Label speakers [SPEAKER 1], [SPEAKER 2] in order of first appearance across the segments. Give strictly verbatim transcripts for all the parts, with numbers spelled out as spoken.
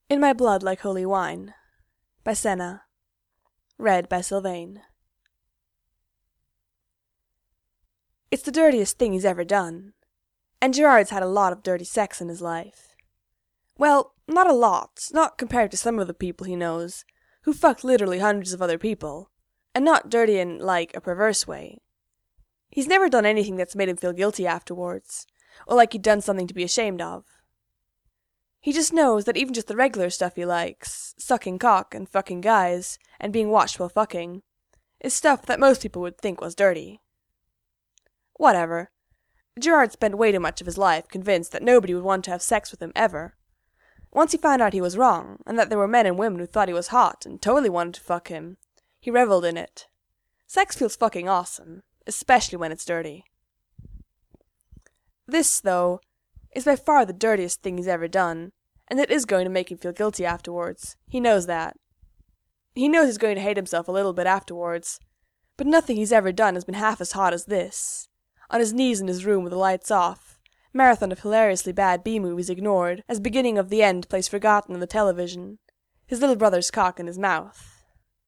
[SPEAKER 1] In My Blood Like Holy Wine by Senna. Read by Sylvain. It's the dirtiest thing he's ever done. And Gerard's had a lot of dirty sex in his life. Well, not a lot, not compared to some of the people he knows, who fucked literally hundreds of other people, and not dirty in, like, a perverse way. He's never done anything that's made him feel guilty afterwards, or like he'd done something to be ashamed of. He just knows that even just the regular stuff he likes, sucking cock and fucking guys, and being watched while fucking, is stuff that most people would think was dirty. Whatever. Gerard spent way too much of his life convinced that nobody would want to have sex with him ever. Once he found out he was wrong, and that there were men and women who thought he was hot and totally wanted to fuck him, he reveled in it. Sex feels fucking awesome, especially when it's dirty. This, though, is by far the dirtiest thing he's ever done, and it is going to make him feel guilty afterwards. He knows that. He knows he's going to hate himself a little bit afterwards, but nothing he's ever done has been half as hot as this. On his knees in his room with the lights off, marathon of hilariously bad B-movies ignored, as beginning of the end plays forgotten on the television, his little brother's cock in his mouth.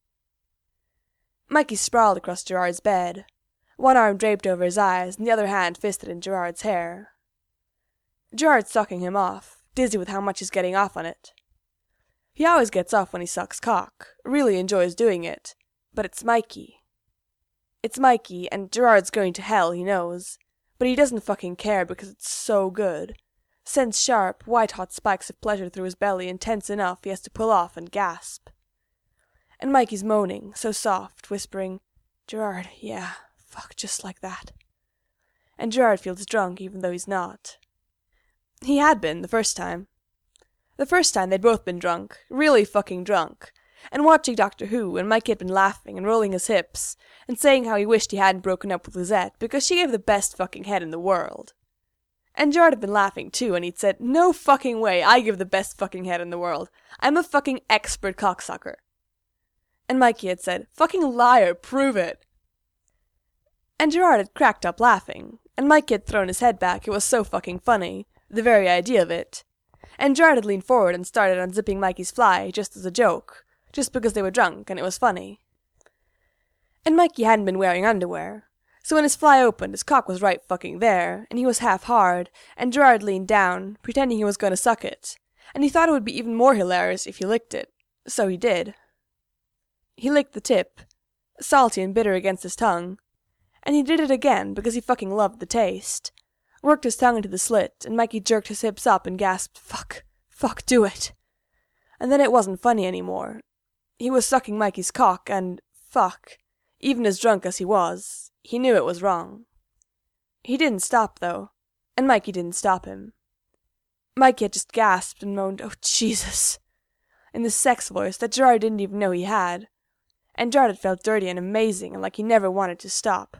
[SPEAKER 1] Mikey sprawled across Gerard's bed, one arm draped over his eyes and the other hand fisted in Gerard's hair. Gerard's sucking him off, dizzy with how much he's getting off on it. He always gets off when he sucks cock, really enjoys doing it, but it's Mikey. It's Mikey, and Gerard's going to hell, he knows, but he doesn't fucking care because it's so good. Sends sharp, white-hot spikes of pleasure through his belly intense enough he has to pull off and gasp. And Mikey's moaning, so soft, whispering, "Gerard, yeah, fuck, just like that." And Gerard feels drunk even though he's not. He had been, the first time. The first time they'd both been drunk, really fucking drunk, and watching Doctor Who, and Mike had been laughing and rolling his hips, and saying how he wished he hadn't broken up with Lizette, because she gave the best fucking head in the world. And Gerard had been laughing too, and he'd said, "No fucking way, I give the best fucking head in the world. I'm a fucking expert cocksucker." And Mikey had said, "Fucking liar, prove it." And Gerard had cracked up laughing, and Mikey had thrown his head back, it was so fucking funny. The very idea of it. And Gerard had leaned forward and started unzipping Mikey's fly, just as a joke, just because they were drunk and it was funny. And Mikey hadn't been wearing underwear, so when his fly opened, his cock was right fucking there, and he was half hard, and Gerard leaned down, pretending he was going to suck it, and he thought it would be even more hilarious if he licked it, so he did. He licked the tip, salty and bitter against his tongue, and he did it again because he fucking loved the taste. Worked his tongue into the slit, and Mikey jerked his hips up and gasped, "Fuck, fuck, do it." And then it wasn't funny anymore. He was sucking Mikey's cock, and, fuck, even as drunk as he was, he knew it was wrong. He didn't stop, though, and Mikey didn't stop him. Mikey had just gasped and moaned, "Oh, Jesus," in the sex voice that Gerard didn't even know he had, and Gerard had felt dirty and amazing and like he never wanted to stop.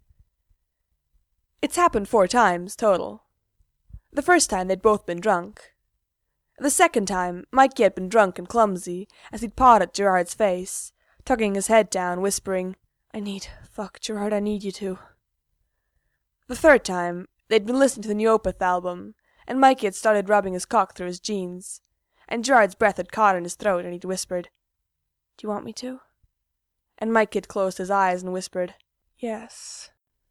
[SPEAKER 1] It's happened four times, total. The first time they'd both been drunk. The second time, Mikey had been drunk and clumsy, as he'd pawed at Gerard's face, tugging his head down, whispering, "I need, fuck, Gerard, I need you to." The third time, they'd been listening to the Neopeth album, and Mikey had started rubbing his cock through his jeans, and Gerard's breath had caught in his throat, and he'd whispered, "Do you want me to?" And Mikey had closed his eyes and whispered, "Yes."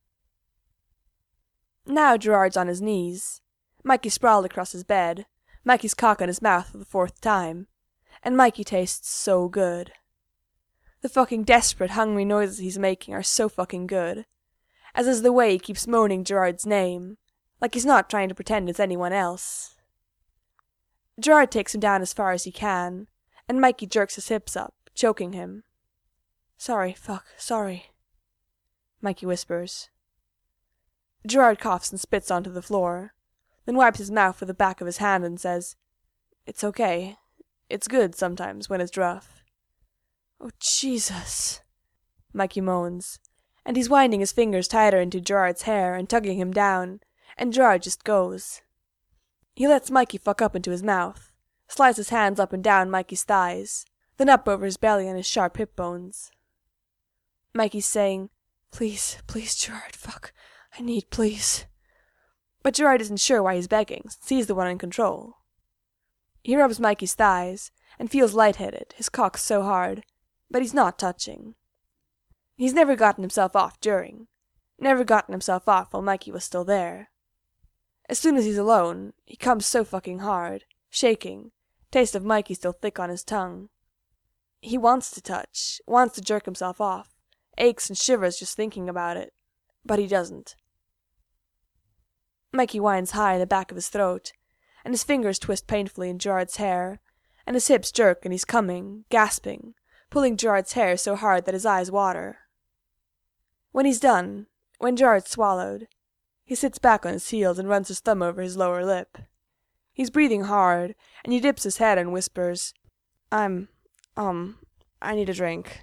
[SPEAKER 1] Now Gerard's on his knees. Mikey sprawled across his bed, Mikey's cock in his mouth for the fourth time, and Mikey tastes so good. The fucking desperate, hungry noises he's making are so fucking good, as is the way he keeps moaning Gerard's name, like he's not trying to pretend it's anyone else. Gerard takes him down as far as he can, and Mikey jerks his hips up, choking him. "Sorry, fuck, sorry," Mikey whispers. Gerard coughs and spits onto the floor, then wipes his mouth with the back of his hand and says, "It's okay. It's good sometimes when it's rough." "Oh, Jesus," Mikey moans, and he's winding his fingers tighter into Gerard's hair and tugging him down, and Gerard just goes. He lets Mikey fuck up into his mouth, slides his hands up and down Mikey's thighs, then up over his belly and his sharp hip bones. Mikey's saying, "Please, please, Gerard, fuck. I need, please." But Gerard isn't sure why he's begging, since he's the one in control. He rubs Mikey's thighs, and feels lightheaded, his cock's so hard, but he's not touching. He's never gotten himself off during, never gotten himself off while Mikey was still there. As soon as he's alone, he comes so fucking hard, shaking, taste of Mikey still thick on his tongue. He wants to touch, wants to jerk himself off, aches and shivers just thinking about it, but he doesn't. Mikey whines high in the back of his throat, and his fingers twist painfully in Gerard's hair, and his hips jerk and he's coming, gasping, pulling Gerard's hair so hard that his eyes water. When he's done, when Gerard's swallowed, he sits back on his heels and runs his thumb over his lower lip. He's breathing hard, and he dips his head and whispers, I'm, um, I need a drink.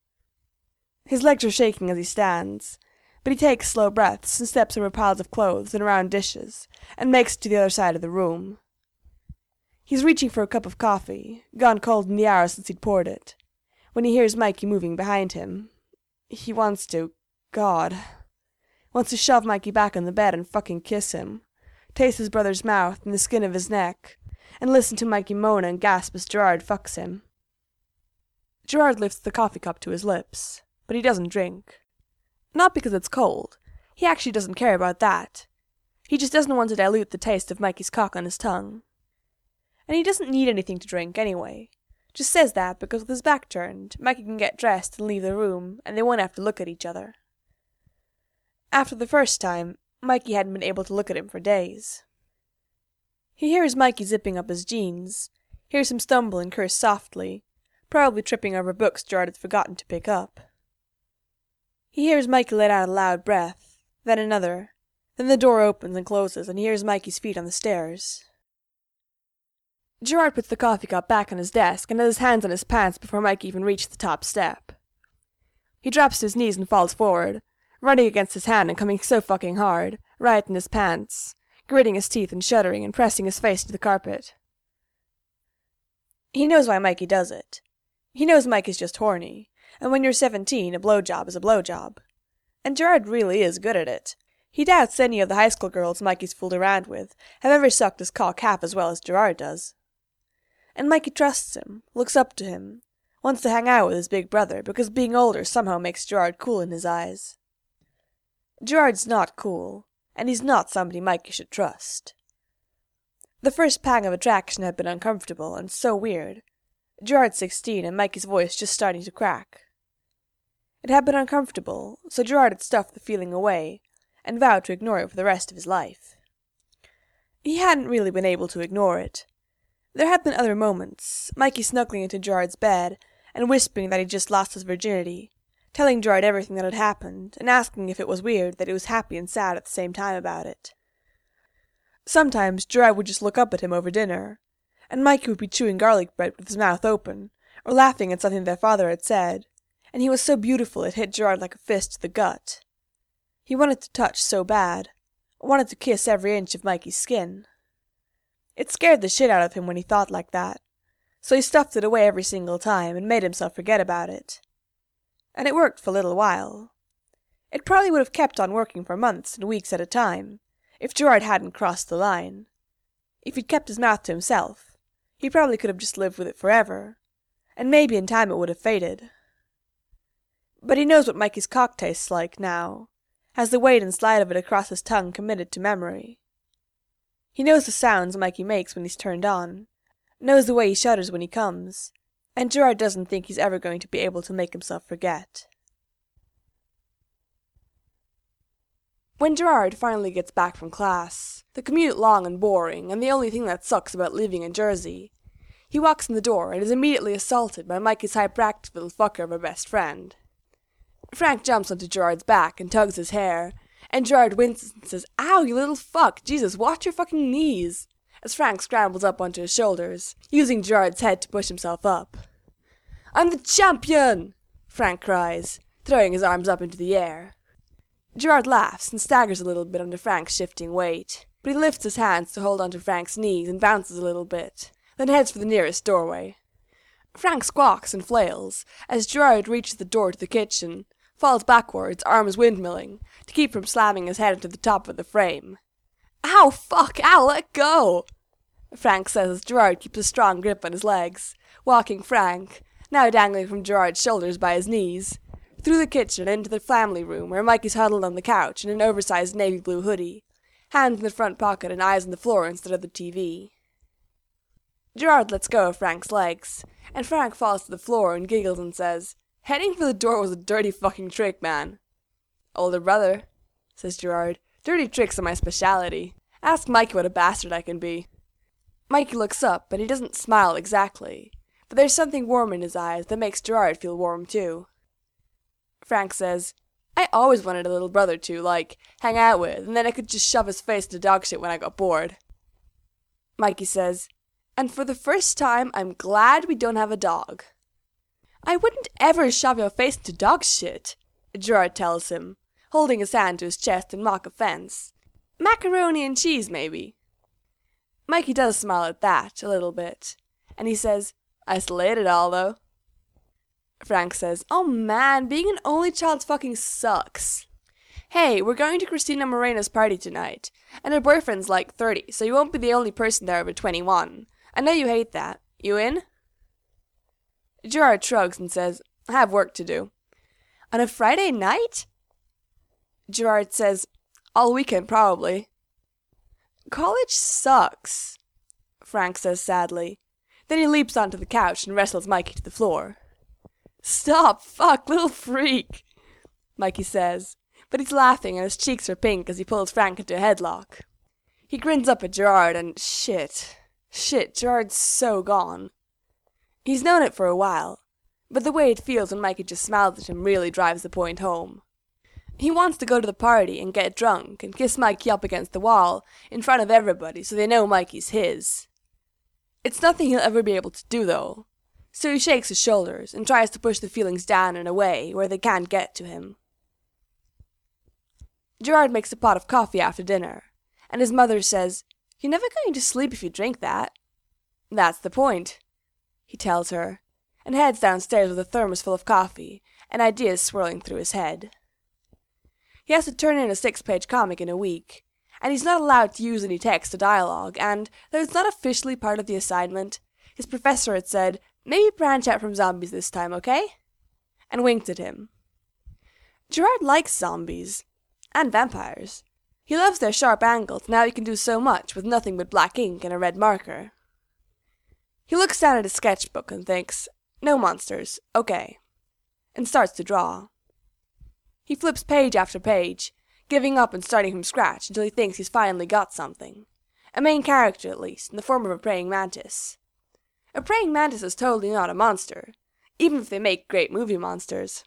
[SPEAKER 1] His legs are shaking as he stands, but he takes slow breaths and steps over piles of clothes and around dishes, and makes it to the other side of the room. He's reaching for a cup of coffee, gone cold in the hour since he'd poured it, when he hears Mikey moving behind him. He wants to, God, wants to shove Mikey back on the bed and fucking kiss him, taste his brother's mouth and the skin of his neck, and listen to Mikey moan and gasp as Gerard fucks him. Gerard lifts the coffee cup to his lips, but he doesn't drink. Not because it's cold. He actually doesn't care about that. He just doesn't want to dilute the taste of Mikey's cock on his tongue. And he doesn't need anything to drink anyway. Just says that because with his back turned, Mikey can get dressed and leave the room, and they won't have to look at each other. After the first time, Mikey hadn't been able to look at him for days. He hears Mikey zipping up his jeans, hears him stumble and curse softly, probably tripping over books Gerard had forgotten to pick up. He hears Mikey let out a loud breath, then another, then the door opens and closes and he hears Mikey's feet on the stairs. Gerard puts the coffee cup back on his desk and has his hands on his pants before Mikey even reached the top step. He drops to his knees and falls forward, running against his hand and coming so fucking hard, right in his pants, gritting his teeth and shuddering and pressing his face to the carpet. He knows why Mikey does it. He knows Mikey's just horny, and when you're seventeen, a blowjob is a blowjob. And Gerard really is good at it. He doubts any of the high school girls Mikey's fooled around with have ever sucked his cock half as well as Gerard does. And Mikey trusts him, looks up to him, wants to hang out with his big brother because being older somehow makes Gerard cool in his eyes. Gerard's not cool, and he's not somebody Mikey should trust. The first pang of attraction had been uncomfortable and so weird. Gerard's sixteen and Mikey's voice just starting to crack. It had been uncomfortable, so Gerard had stuffed the feeling away, and vowed to ignore it for the rest of his life. He hadn't really been able to ignore it. There had been other moments, Mikey snuggling into Gerard's bed, and whispering that he'd just lost his virginity, telling Gerard everything that had happened, and asking if it was weird that he was happy and sad at the same time about it. Sometimes Gerard would just look up at him over dinner, and Mikey would be chewing garlic bread with his mouth open, or laughing at something their father had said, and he was so beautiful it hit Gerard like a fist to the gut. He wanted to touch so bad, wanted to kiss every inch of Mikey's skin. It scared the shit out of him when he thought like that, so he stuffed it away every single time and made himself forget about it. And it worked for a little while. It probably would have kept on working for months and weeks at a time, if Gerard hadn't crossed the line. If he'd kept his mouth to himself, he probably could have just lived with it forever, and maybe in time it would have faded. But he knows what Mikey's cock tastes like now, has the weight and slide of it across his tongue committed to memory. He knows the sounds Mikey makes when he's turned on, knows the way he shudders when he comes, and Gerard doesn't think he's ever going to be able to make himself forget. When Gerard finally gets back from class, the commute long and boring, and the only thing that sucks about living in Jersey, he walks in the door and is immediately assaulted by Mikey's hyperactive little fucker of a best friend. Frank jumps onto Gerard's back and tugs his hair, and Gerard winces and says, "Ow, you little fuck! Jesus, watch your fucking knees!" as Frank scrambles up onto his shoulders, using Gerard's head to push himself up. "I'm the champion!" Frank cries, throwing his arms up into the air. Gerard laughs and staggers a little bit under Frank's shifting weight, but he lifts his hands to hold onto Frank's knees and bounces a little bit, then heads for the nearest doorway. Frank squawks and flails as Gerard reaches the door to the kitchen, falls backwards, arms windmilling, to keep from slamming his head into the top of the frame. "Ow, fuck, ow, let go!" Frank says as Gerard keeps a strong grip on his legs, walking Frank, now dangling from Gerard's shoulders by his knees, through the kitchen into the family room where Mikey's huddled on the couch in an oversized navy blue hoodie, hands in the front pocket and eyes on the floor instead of the T V. Gerard lets go of Frank's legs, and Frank falls to the floor and giggles and says, "Heading for the door was a dirty fucking trick, man." "Older brother," says Gerard, "dirty tricks are my speciality. Ask Mikey what a bastard I can be." Mikey looks up, and he doesn't smile exactly, but there's something warm in his eyes that makes Gerard feel warm too. Frank says, "I always wanted a little brother to, like, hang out with, and then I could just shove his face into dog shit when I got bored." Mikey says, "And for the first time, I'm glad we don't have a dog." "I wouldn't ever shove your face into dog shit," Gerard tells him, holding his hand to his chest in mock offense. "Macaroni and cheese, maybe." Mikey does smile at that, a little bit, and he says, "I slayed it all, though." Frank says, "Oh man, being an only child fucking sucks. Hey, we're going to Christina Moreno's party tonight, and her boyfriend's like thirty, so you won't be the only person there over twenty-one. I know you hate that. You in?" Gerard shrugs and says, "I have work to do." "On a Friday night?" Gerard says, "All weekend, probably." "College sucks," Frank says sadly. Then he leaps onto the couch and wrestles Mikey to the floor. "Stop, fuck, little freak," Mikey says, but he's laughing and his cheeks are pink as he pulls Frank into a headlock. He grins up at Gerard and shit, shit, Gerard's so gone. He's known it for a while, but the way it feels when Mikey just smiles at him really drives the point home. He wants to go to the party and get drunk and kiss Mikey up against the wall in front of everybody so they know Mikey's his. It's nothing he'll ever be able to do, though, so he shakes his shoulders and tries to push the feelings down and away where they can't get to him. Gerard makes a pot of coffee after dinner, and his mother says, "You're never going to sleep if you drink that." "That's the point," he tells her, and heads downstairs with a thermos full of coffee and ideas swirling through his head. He has to turn in a six-page comic in a week, and he's not allowed to use any text or dialogue, and, though it's not officially part of the assignment, his professor had said, "Maybe branch out from zombies this time, okay?" and winked at him. Gerard likes zombies. And vampires. He loves their sharp angles and how he can do so much with nothing but black ink and a red marker. He looks down at his sketchbook and thinks, "No monsters, okay," and starts to draw. He flips page after page, giving up and starting from scratch until he thinks he's finally got something. A main character, at least, in the form of a praying mantis. A praying mantis is totally not a monster, even if they make great movie monsters.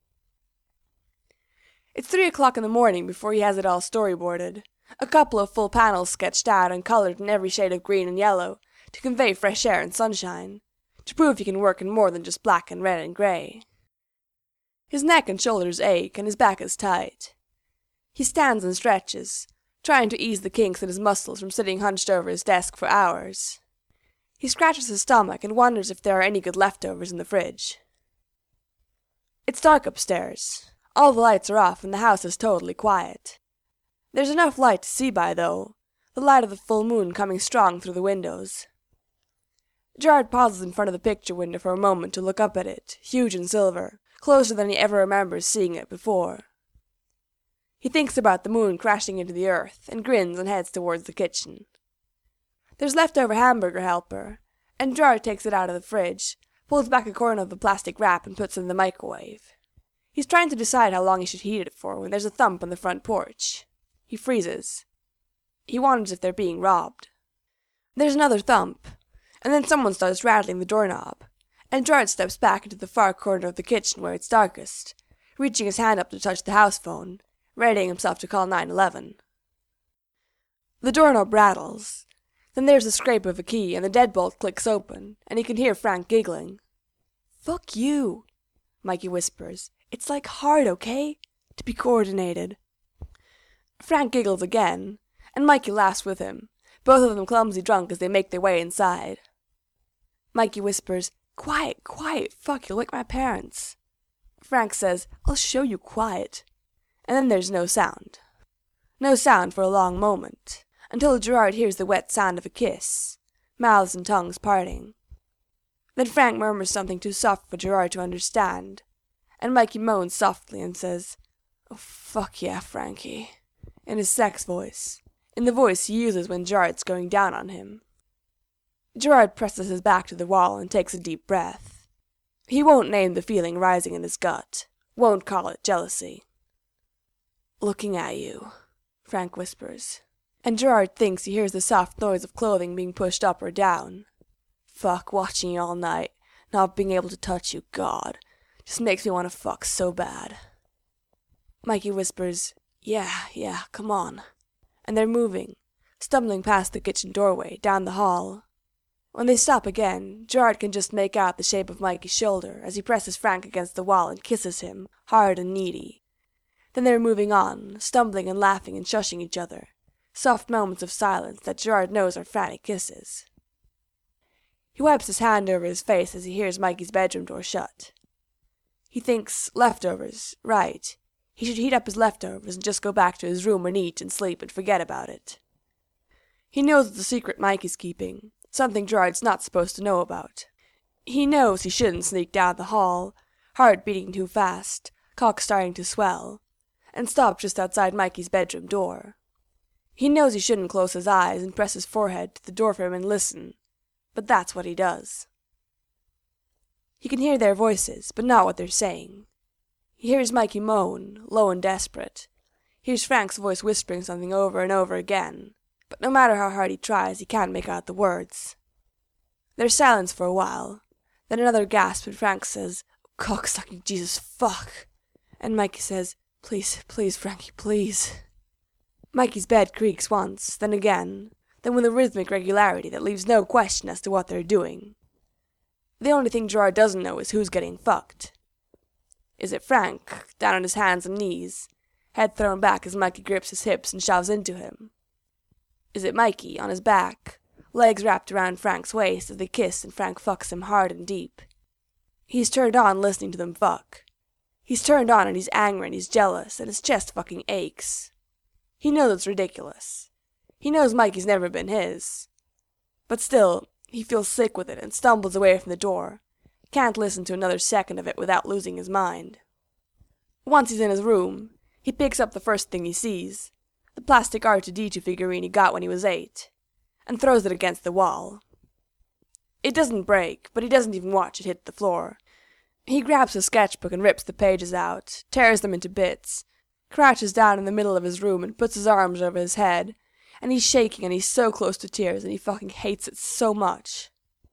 [SPEAKER 1] It's three o'clock in the morning before he has it all storyboarded, a couple of full panels sketched out and colored in every shade of green and yellow to convey fresh air and sunshine, to prove he can work in more than just black and red and grey. His neck and shoulders ache and his back is tight. He stands and stretches, trying to ease the kinks in his muscles from sitting hunched over his desk for hours. He scratches his stomach and wonders if there are any good leftovers in the fridge. It's dark upstairs. All the lights are off and the house is totally quiet. There's enough light to see by, though, the light of the full moon coming strong through the windows. Gerard pauses in front of the picture window for a moment to look up at it, huge and silver, closer than he ever remembers seeing it before. He thinks about the moon crashing into the earth, and grins and heads towards the kitchen. There's leftover hamburger helper, and Gerard takes it out of the fridge, pulls back a corner of the plastic wrap and puts it in the microwave. He's trying to decide how long he should heat it for when there's a thump on the front porch. He freezes. He wonders if they're being robbed. There's another thump, and then someone starts rattling the doorknob, and Gerard steps back into the far corner of the kitchen where it's darkest, reaching his hand up to touch the house phone, readying himself to call nine one one. The doorknob rattles. Then there's the scrape of a key, and the deadbolt clicks open, and he can hear Frank giggling. "Fuck you," Mikey whispers. "It's like hard, okay? To be coordinated." Frank giggles again, and Mikey laughs with him, both of them clumsy drunk as they make their way inside. Mikey whispers, "Quiet, quiet, fuck, you'll wake my parents." Frank says, "I'll show you quiet." And then there's no sound. No sound for a long moment, until Gerard hears the wet sound of a kiss, mouths and tongues parting. Then Frank murmurs something too soft for Gerard to understand, and Mikey moans softly and says, "Oh, fuck yeah, Frankie," in his sex voice, in the voice he uses when Gerard's going down on him. Gerard presses his back to the wall and takes a deep breath. He won't name the feeling rising in his gut, won't call it jealousy. "Looking at you," Frank whispers, and Gerard thinks he hears the soft noise of clothing being pushed up or down. "Fuck, watching you all night, not being able to touch you, God, just makes me want to fuck so bad." Mikey whispers, "Yeah, yeah, come on." And they're moving, stumbling past the kitchen doorway, down the hall. When they stop again, Gerard can just make out the shape of Mikey's shoulder as he presses Frank against the wall and kisses him, hard and needy. Then they're moving on, stumbling and laughing and shushing each other, soft moments of silence that Gerard knows are frantic kisses. He wipes his hand over his face as he hears Mikey's bedroom door shut. He thinks, leftovers, right. He should heat up his leftovers and just go back to his room and eat and sleep and forget about it. He knows it's a secret Mikey's keeping, something Gerard's not supposed to know about. He knows he shouldn't sneak down the hall, heart beating too fast, cock starting to swell, and stop just outside Mikey's bedroom door. He knows he shouldn't close his eyes and press his forehead to the doorframe and listen, but that's what he does. He can hear their voices, but not what they're saying. He hears Mikey moan, low and desperate. He hears Frank's voice whispering something over and over again, but no matter how hard he tries, he can't make out the words. There's silence for a while, then another gasp and Frank says, "Cocksucking Jesus, fuck." And Mikey says, "Please, please, Frankie, please." Mikey's bed creaks once, then again, then with a rhythmic regularity that leaves no question as to what they're doing. The only thing Gerard doesn't know is who's getting fucked. Is it Frank, down on his hands and knees, head thrown back as Mikey grips his hips and shoves into him? Is it Mikey, on his back, legs wrapped around Frank's waist as they kiss and Frank fucks him hard and deep? He's turned on listening to them fuck. He's turned on and he's angry and he's jealous and his chest fucking aches. He knows it's ridiculous. He knows Mikey's never been his. But still, he feels sick with it and stumbles away from the door. Can't listen to another second of it without losing his mind. Once he's in his room, he picks up the first thing he sees, the plastic R two D two figurine he got when he was eight, and throws it against the wall. It doesn't break, but he doesn't even watch it hit the floor. He grabs his sketchbook and rips the pages out, tears them into bits, crouches down in the middle of his room and puts his arms over his head, and he's shaking and he's so close to tears and he fucking hates it so much.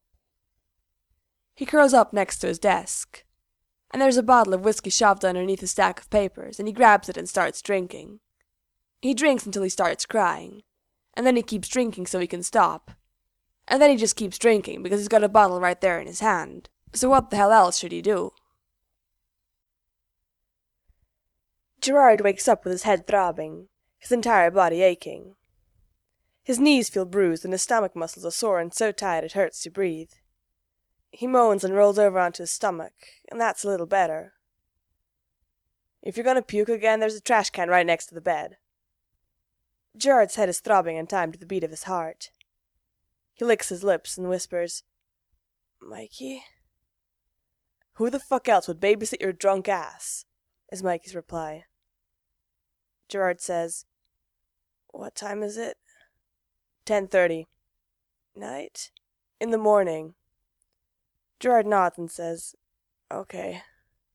[SPEAKER 1] He curls up next to his desk, and there's a bottle of whiskey shoved underneath a stack of papers, and he grabs it and starts drinking. He drinks until he starts crying, and then he keeps drinking so he can stop, and then he just keeps drinking because he's got a bottle right there in his hand. So what the hell else should he do? Gerard wakes up with his head throbbing, his entire body aching. His knees feel bruised and his stomach muscles are sore and so tight it hurts to breathe. He moans and rolls over onto his stomach, and that's a little better. "If you're gonna puke again, there's a trash can right next to the bed." Gerard's head is throbbing in time to the beat of his heart. He licks his lips and whispers, "Mikey?" "Who the fuck else would babysit your drunk ass?" is Mikey's reply. Gerard says, "What time is it?" Ten thirty. "Night?" "In the morning." Gerard nods and says, "Okay."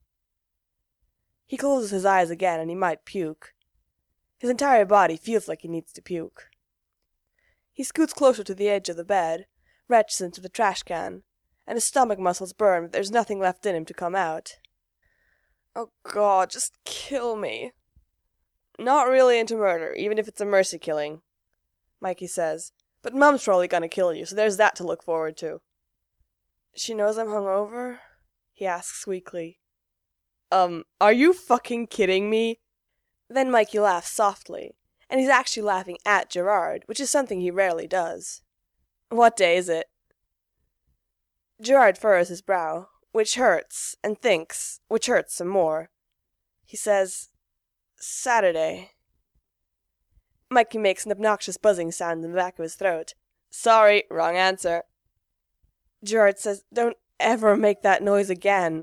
[SPEAKER 1] He closes his eyes again and he might puke. His entire body feels like he needs to puke. He scoots closer to the edge of the bed, retches into the trash can, and his stomach muscles burn, but there's nothing left in him to come out. "Oh God, just kill me." "Not really into murder, even if it's a mercy killing," Mikey says, "but Mum's probably gonna kill you, so there's that to look forward to." "She knows I'm hungover?" he asks weakly. Um, are you fucking kidding me?" Then Mikey laughs softly, and he's actually laughing at Gerard, which is something he rarely does. "What day is it?" Gerard furrows his brow, which hurts, and thinks, which hurts some more. He says, "Saturday." Mikey makes an obnoxious buzzing sound in the back of his throat. Sorry, wrong answer. Gerard says, don't ever make that noise again.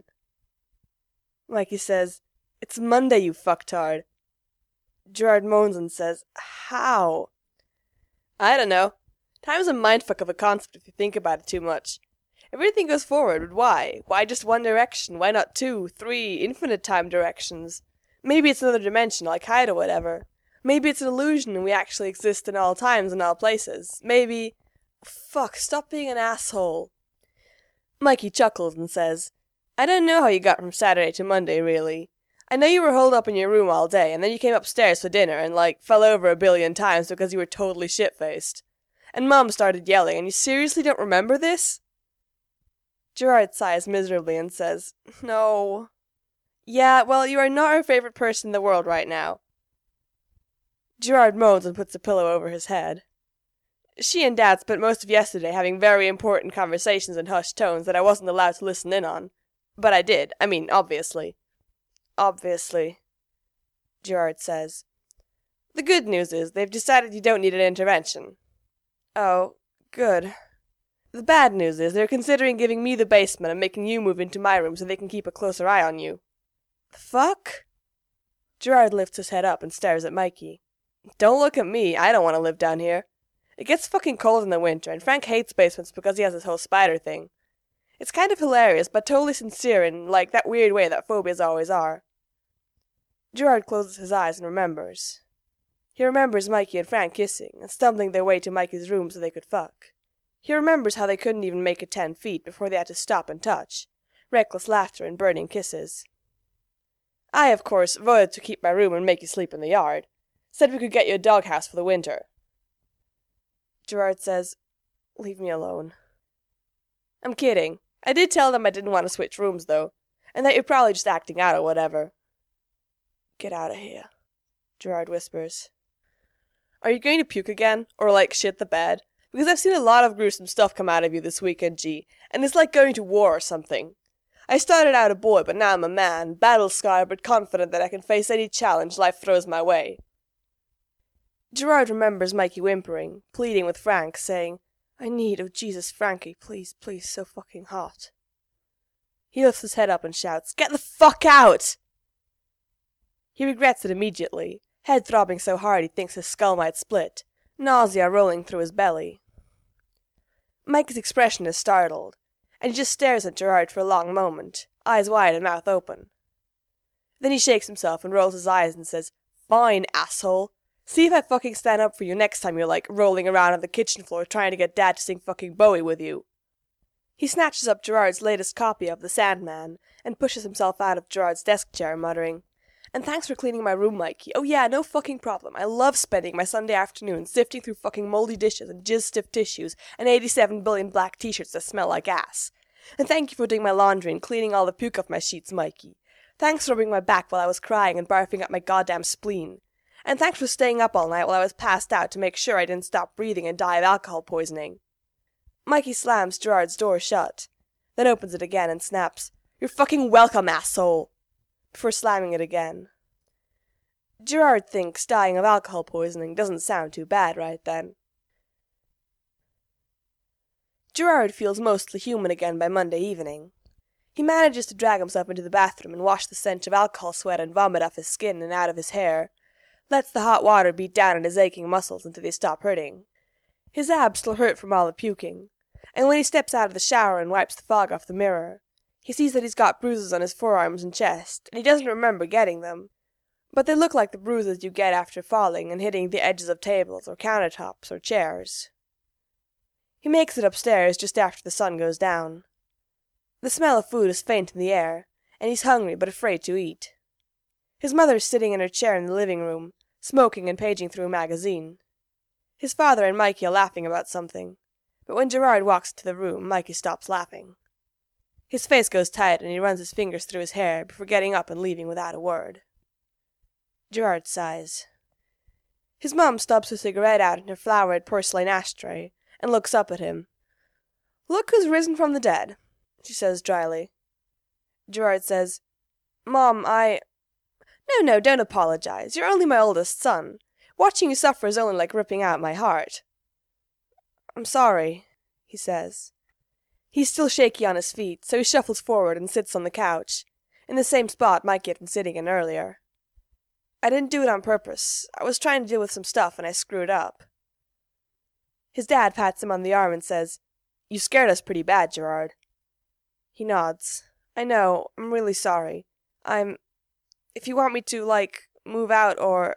[SPEAKER 1] Mikey says, it's Monday, you fucktard. Gerard moans and says, how? I don't know. Time's a mindfuck of a concept if you think about it too much. Everything goes forward, but why? Why just one direction? Why not two, three, infinite time directions? Maybe it's another dimension, like height or whatever. Maybe it's an illusion and we actually exist in all times and all places. Maybe... Fuck, stop being an asshole. Mikey chuckles and says, I don't know how you got from Saturday to Monday, really. I know you were holed up in your room all day, and then you came upstairs for dinner and, like, fell over a billion times because you were totally shit-faced. And Mom started yelling, and you seriously don't remember this? Gerard sighs miserably and says, no. Yeah, well, you are not our favorite person in the world right now. Gerard moans and puts a pillow over his head. She and Dad spent most of yesterday having very important conversations in hushed tones that I wasn't allowed to listen in on. But I did. I mean, obviously. Obviously, Gerard says. The good news is they've decided you don't need an intervention. Oh, good. The bad news is they're considering giving me the basement and making you move into my room so they can keep a closer eye on you. The fuck? Gerard lifts his head up and stares at Mikey. Don't look at me, I don't want to live down here. It gets fucking cold in the winter, and Frank hates basements because he has this whole spider thing. It's kind of hilarious, but totally sincere in, like, that weird way that phobias always are. Gerard closes his eyes and remembers. He remembers Mikey and Frank kissing, and stumbling their way to Mikey's room so they could fuck. He remembers how they couldn't even make it ten feet before they had to stop and touch. Reckless laughter and burning kisses. I, of course, voted to keep my room and make you sleep in the yard. Said we could get you a doghouse for the winter. Gerard says, leave me alone. I'm kidding. I did tell them I didn't want to switch rooms, though, and that you're probably just acting out or whatever. Get out of here, Gerard whispers. Are you going to puke again? Or, like, shit the bed? Because I've seen a lot of gruesome stuff come out of you this weekend, G, and it's like going to war or something. I started out a boy, but now I'm a man, battle-scarred but confident that I can face any challenge life throws my way. Gerard remembers Mikey whimpering, pleading with Frank, saying, I need, oh Jesus, Frankie, please, please, so fucking hot. He lifts his head up and shouts, Get the fuck out! He regrets it immediately, head throbbing so hard he thinks his skull might split, nausea rolling through his belly. Mikey's expression is startled, and he just stares at Gerard for a long moment, eyes wide and mouth open. Then he shakes himself and rolls his eyes and says, Fine, asshole. See if I fucking stand up for you next time you're, like, rolling around on the kitchen floor trying to get Dad to sing fucking Bowie with you. He snatches up Gerard's latest copy of The Sandman and pushes himself out of Gerard's desk chair, muttering, And thanks for cleaning my room, Mikey. Oh yeah, no fucking problem. I love spending my Sunday afternoon sifting through fucking moldy dishes and jizz-stiff tissues and eighty-seven billion black t-shirts that smell like ass. And thank you for doing my laundry and cleaning all the puke off my sheets, Mikey. Thanks for rubbing my back while I was crying and barfing up my goddamn spleen. And thanks for staying up all night while I was passed out to make sure I didn't stop breathing and die of alcohol poisoning. Mikey slams Gerard's door shut, then opens it again and snaps, You're fucking welcome, asshole! Before slamming it again. Gerard thinks dying of alcohol poisoning doesn't sound too bad right then. Gerard feels mostly human again by Monday evening. He manages to drag himself into the bathroom and wash the stench of alcohol sweat and vomit off his skin and out of his hair, lets the hot water beat down on his aching muscles until they stop hurting. His abs still hurt from all the puking, and when he steps out of the shower and wipes the fog off the mirror, he sees that he's got bruises on his forearms and chest, and he doesn't remember getting them. But they look like the bruises you get after falling and hitting the edges of tables or countertops or chairs. He makes it upstairs just after the sun goes down. The smell of food is faint in the air, and he's hungry but afraid to eat. His mother is sitting in her chair in the living room, smoking and paging through a magazine. His father and Mikey are laughing about something, but when Gerard walks into the room, Mikey stops laughing. His face goes tight and he runs his fingers through his hair before getting up and leaving without a word. Gerard sighs. His mom stubs her cigarette out in her flowered porcelain ashtray and looks up at him. Look who's risen from the dead, she says dryly. Gerard says, Mom, I... No, no, don't apologize. You're only my oldest son. Watching you suffer is only like ripping out my heart. I'm sorry, he says. He's still shaky on his feet, so he shuffles forward and sits on the couch, in the same spot Mike had been sitting in earlier. I didn't do it on purpose. I was trying to deal with some stuff and I screwed up. His dad pats him on the arm and says, You scared us pretty bad, Gerard. He nods. I know, I'm really sorry. I'm... If you want me to, like, move out or...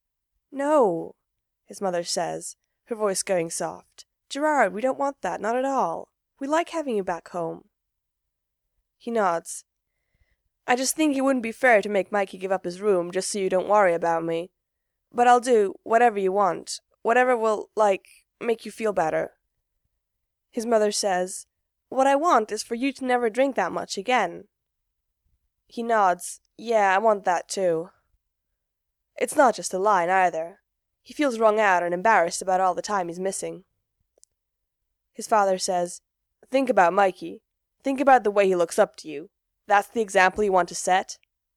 [SPEAKER 1] No, his mother says, her voice going soft. Gerard, we don't want that, not at all. We like having you back home. He nods. I just think it wouldn't be fair to make Mikey give up his room just so you don't worry about me. But I'll do whatever you want. Whatever will, like, make you feel better. His mother says, What I want is for you to never drink that much again. He nods. Yeah, I want that too. It's not just a line, either. He feels wrung out and embarrassed about all the time he's missing. His father says, Think about Mikey. Think about the way he looks up to you. That's the example you want to set?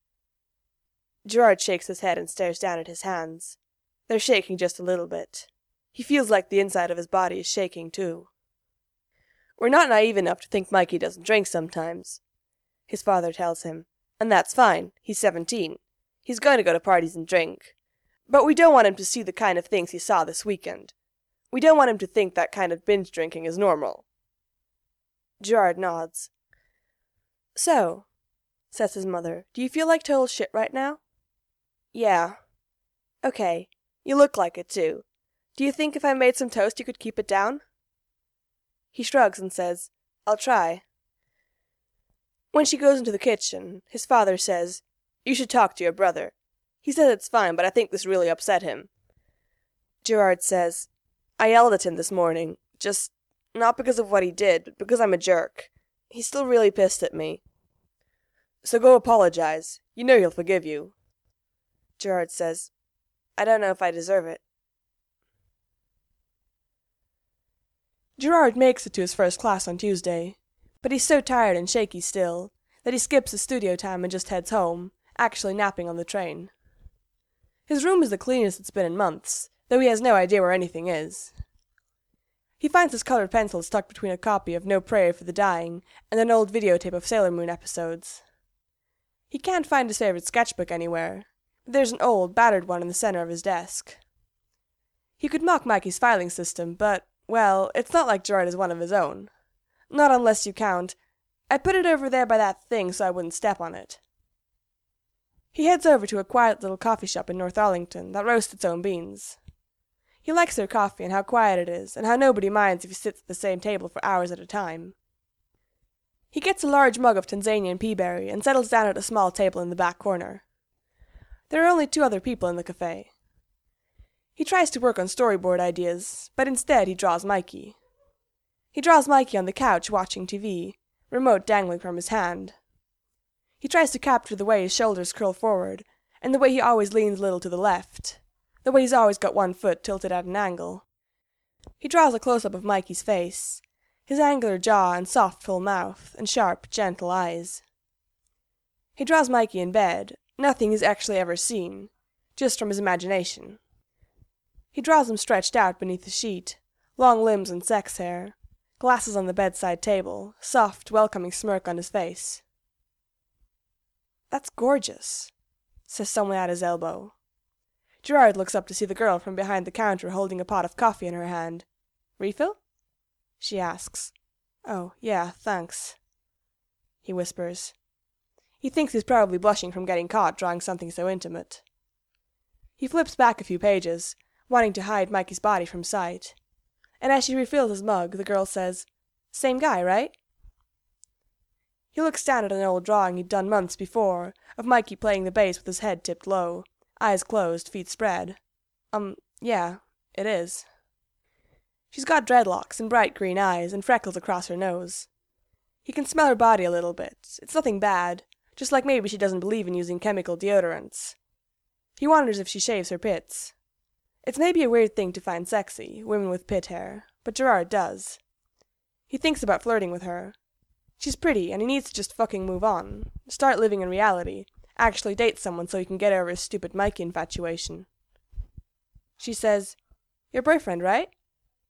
[SPEAKER 1] Gerard shakes his head and stares down at his hands. They're shaking just a little bit. He feels like the inside of his body is shaking, too. We're not naive enough to think Mikey doesn't drink sometimes, his father tells him. And that's fine. He's seventeen. He's going to go to parties and drink. But we don't want him to see the kind of things he saw this weekend. We don't want him to think that kind of binge drinking is normal. Gerard nods. So, says his mother, do you feel like total shit right now? Yeah. Okay. You look like it, too. Do you think if I made some toast you could keep it down? He shrugs and says, I'll try. When she goes into the kitchen, his father says, You should talk to your brother. He says it's fine, but I think this really upset him. Gerard says, I yelled at him this morning. Just, not because of what he did, but because I'm a jerk. He's still really pissed at me. So go apologize. You know he'll forgive you. Gerard says, I don't know if I deserve it. Gerard makes it to his first class on Tuesday, but he's so tired and shaky still that he skips his studio time and just heads home, actually napping on the train. His room is the cleanest it's been in months, though he has no idea where anything is. He finds his colored pencils tucked between a copy of No Prayer for the Dying and an old videotape of Sailor Moon episodes. He can't find his favorite sketchbook anywhere, but there's an old, battered one in the center of his desk. He could mock Mikey's filing system, but, well, it's not like Gerard is one of his own. Not unless you count, I put it over there by that thing so I wouldn't step on it. He heads over to a quiet little coffee shop in North Arlington that roasts its own beans. He likes their coffee and how quiet it is, and how nobody minds if he sits at the same table for hours at a time. He gets a large mug of Tanzanian peaberry and settles down at a small table in the back corner. There are only two other people in the cafe. He tries to work on storyboard ideas, but instead he draws Mikey. He draws Mikey on the couch watching T V, remote dangling from his hand. He tries to capture the way his shoulders curl forward, and the way he always leans a little to the left, the way he's always got one foot tilted at an angle. He draws a close-up of Mikey's face, his angular jaw and soft full mouth, and sharp, gentle eyes. He draws Mikey in bed, nothing he's actually ever seen, just from his imagination. He draws him stretched out beneath the sheet, long limbs and sex hair, glasses on the bedside table, soft, welcoming smirk on his face. That's gorgeous, says someone at his elbow. Gerard looks up to see the girl from behind the counter holding a pot of coffee in her hand. Refill? She asks. Oh, yeah, thanks, he whispers. He thinks he's probably blushing from getting caught drawing something so intimate. He flips back a few pages, wanting to hide Mikey's body from sight. And as she refills his mug, the girl says, Same guy, right? He looks down at an old drawing he'd done months before, of Mikey playing the bass with his head tipped low, eyes closed, feet spread. Um, yeah, it is. She's got dreadlocks and bright green eyes and freckles across her nose. He can smell her body a little bit. It's nothing bad, just like maybe she doesn't believe in using chemical deodorants. He wonders if she shaves her pits. It's maybe a weird thing to find sexy, women with pit hair, but Gerard does. He thinks about flirting with her. She's pretty, and he needs to just fucking move on, start living in reality, actually date someone so he can get over his stupid Mikey infatuation. She says, Your boyfriend, right?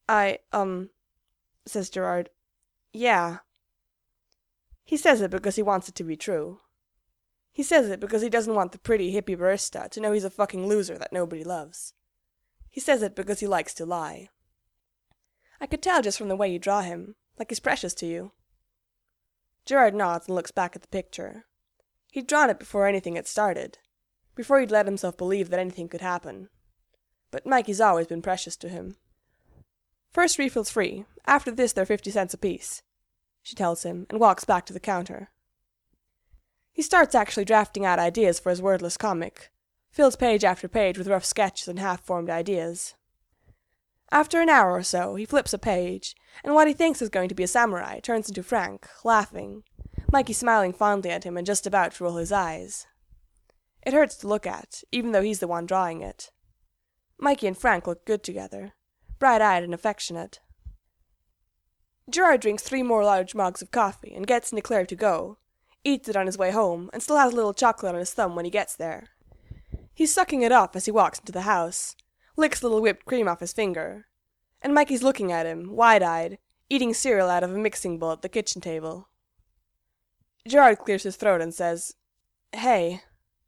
[SPEAKER 1] I, um, says Gerard. Yeah. He says it because he wants it to be true. He says it because he doesn't want the pretty hippie barista to know he's a fucking loser that nobody loves. He says it because he likes to lie. I could tell just from the way you draw him, like he's precious to you. Gerard nods and looks back at the picture. He'd drawn it before anything had started, before he'd let himself believe that anything could happen. But Mikey's always been precious to him. First refill's free. After this, they're fifty cents apiece, she tells him, and walks back to the counter. He starts actually drafting out ideas for his wordless comic, fills page after page with rough sketches and half-formed ideas. After an hour or so, he flips a page, and what he thinks is going to be a samurai turns into Frank, laughing, Mikey smiling fondly at him and just about to roll his eyes. It hurts to look at, even though he's the one drawing it. Mikey and Frank look good together, bright-eyed and affectionate. Gerard drinks three more large mugs of coffee and gets an eclair to go, eats it on his way home, and still has a little chocolate on his thumb when he gets there. He's sucking it off as he walks into the house, licks a little whipped cream off his finger, and Mikey's looking at him, wide-eyed, eating cereal out of a mixing bowl at the kitchen table. Gerard clears his throat and says, "Hey."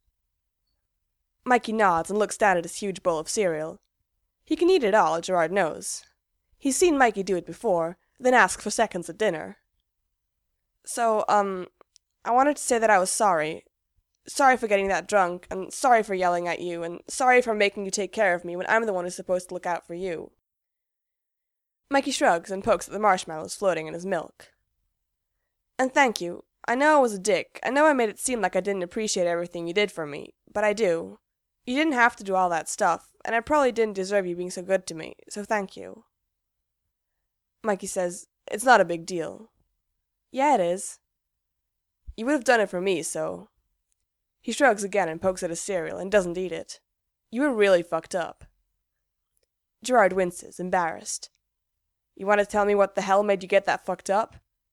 [SPEAKER 1] Mikey nods and looks down at his huge bowl of cereal. He can eat it all, Gerard knows. He's seen Mikey do it before, then ask for seconds at dinner. So, um, I wanted to say that I was sorry. Sorry for getting that drunk, and sorry for yelling at you, and sorry for making you take care of me when I'm the one who's supposed to look out for you. Mikey shrugs and pokes at the marshmallows floating in his milk. And thank you. I know I was a dick. I know I made it seem like I didn't appreciate everything you did for me, but I do. You didn't have to do all that stuff, and I probably didn't deserve you being so good to me, so thank you. Mikey says, "It's not a big deal." "Yeah, it is." "You would have done it for me, so..." He shrugs again and pokes at his cereal and doesn't eat it. "You were really fucked up." Gerard winces, embarrassed. "You want to tell me what the hell made you get that fucked up?"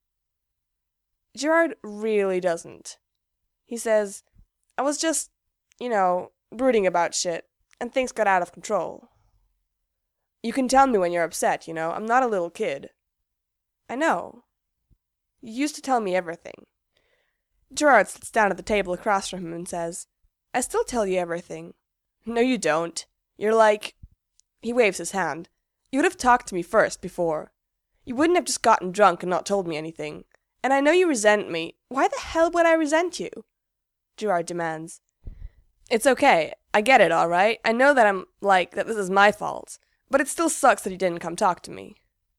[SPEAKER 1] Gerard really doesn't. He says, "I was just, you know, brooding about shit, and things got out of control." "You can tell me when you're upset, you know. I'm not a little kid." "I know. You used to tell me everything." Gerard sits down at the table across from him and says, "I still tell you everything." "No, you don't. You're like..." He waves his hand. "You would have talked to me first, before. You wouldn't have just gotten drunk and not told me anything. And I know you resent me. Why the hell would I resent you?" Gerard demands. "It's okay. I get it, all right. I know that I'm, like, that this is my fault. But it still sucks that he didn't come talk to me."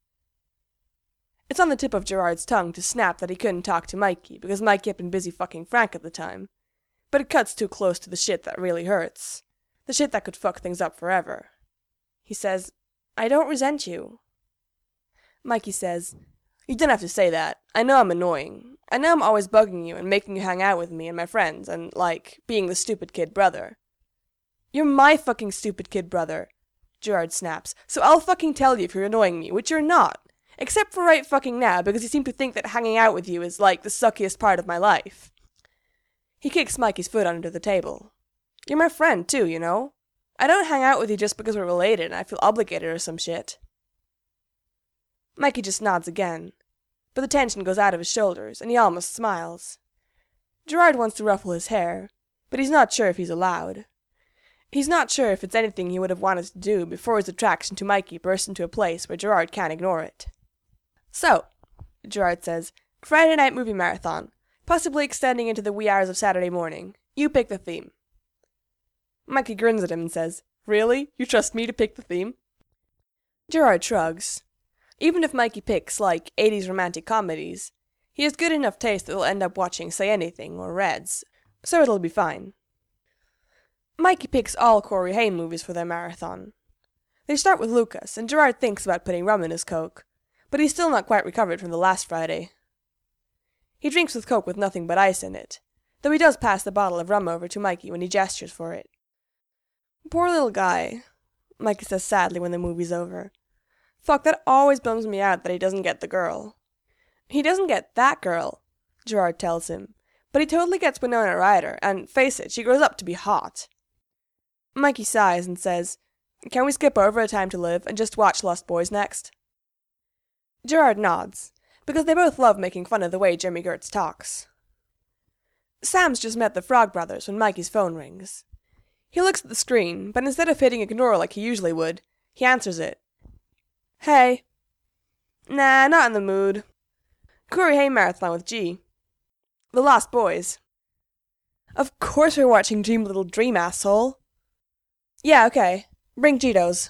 [SPEAKER 1] It's on the tip of Gerard's tongue to snap that he couldn't talk to Mikey because Mikey had been busy fucking Frank at the time. But it cuts too close to the shit that really hurts. The shit that could fuck things up forever. He says, "I don't resent you." Mikey says, "You didn't have to say that. I know I'm annoying. I know I'm always bugging you and making you hang out with me and my friends and, like, being the stupid kid brother." "You're my fucking stupid kid brother," Gerard snaps, "so I'll fucking tell you if you're annoying me, which you're not. Except for right fucking now, because you seem to think that hanging out with you is, like, the suckiest part of my life." He kicks Mikey's foot under the table. "You're my friend, too, you know? I don't hang out with you just because we're related and I feel obligated or some shit." Mikey just nods again, but the tension goes out of his shoulders, and he almost smiles. Gerard wants to ruffle his hair, but he's not sure if he's allowed. He's not sure if it's anything he would have wanted to do before his attraction to Mikey burst into a place where Gerard can't ignore it. "So," Gerard says, "Friday night movie marathon, possibly extending into the wee hours of Saturday morning. You pick the theme." Mikey grins at him and says, "Really? You trust me to pick the theme?" Gerard shrugs. Even if Mikey picks, like, eighties romantic comedies, he has good enough taste that he'll end up watching Say Anything or Reds, so it'll be fine. Mikey picks all Corey Haim movies for their marathon. They start with Lucas, and Gerard thinks about putting rum in his Coke, but he's still not quite recovered from the last Friday. He drinks with Coke with nothing but ice in it, though he does pass the bottle of rum over to Mikey when he gestures for it. "Poor little guy," Mikey says sadly when the movie's over. "Fuck, that always bums me out that he doesn't get the girl." "He doesn't get that girl," Gerard tells him, "but he totally gets Winona Ryder, and face it, she grows up to be hot." Mikey sighs and says, "Can we skip over A Time to Live and just watch Lost Boys next?" Gerard nods, because they both love making fun of the way Jimmy Gertz talks. Sam's just met the Frog Brothers when Mikey's phone rings. He looks at the screen, but instead of hitting ignore like he usually would, he answers it. Hey. Nah, not in the mood. Corey Hay Marathon with G. The Lost Boys. Of course we're watching Dream Little Dream, asshole. Yeah, okay. Bring Cheetos.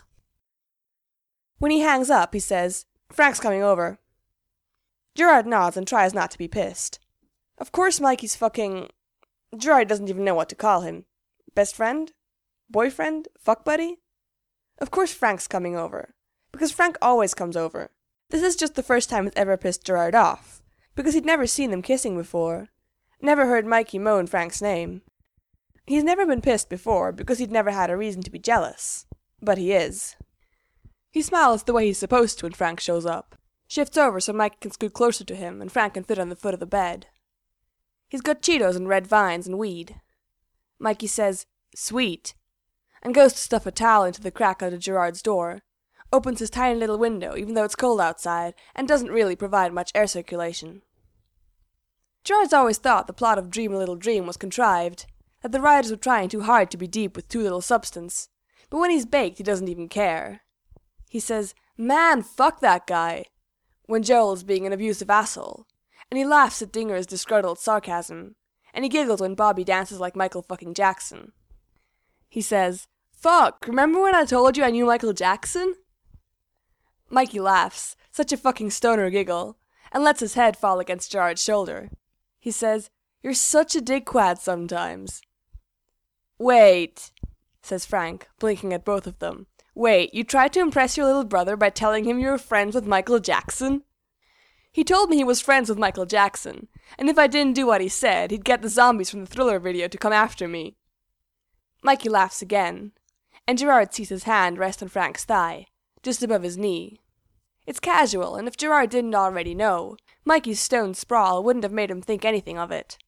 [SPEAKER 1] When he hangs up, he says, Frank's coming over. Gerard nods and tries not to be pissed. Of course Mikey's fucking... Gerard doesn't even know what to call him. Best friend? Boyfriend? Fuck buddy? Of course Frank's coming over. Because Frank always comes over. This is just the first time it's ever pissed Gerard off. Because he'd never seen them kissing before. Never heard Mikey moan Frank's name. He's never been pissed before because he'd never had a reason to be jealous. But he is. He smiles the way he's supposed to when Frank shows up. Shifts over so Mike can scoot closer to him and Frank can fit on the foot of the bed. He's got Cheetos and red vines and weed. Mikey says, sweet, and goes to stuff a towel into the crack under Gerard's door, opens his tiny little window even though it's cold outside and doesn't really provide much air circulation. Gerard's always thought the plot of Dream a Little Dream was contrived, that the writers were trying too hard to be deep with too little substance, but when he's baked he doesn't even care. He says, man, fuck that guy, when Joel is being an abusive asshole, and he laughs at Dinger's disgruntled sarcasm, and he giggles when Bobby dances like Michael fucking Jackson. He says, fuck, remember when I told you I knew Michael Jackson? Mikey laughs, such a fucking stoner giggle, and lets his head fall against Gerard's shoulder. He says, you're such a dickwad sometimes. Wait, says Frank, blinking at both of them. Wait, you tried to impress your little brother by telling him you were friends with Michael Jackson? He told me he was friends with Michael Jackson, and if I didn't do what he said, he'd get the zombies from the Thriller video to come after me. Mikey laughs again, and Gerard sees his hand rest on Frank's thigh, just above his knee. It's casual, and if Gerard didn't already know, Mikey's stone sprawl wouldn't have made him think anything of it.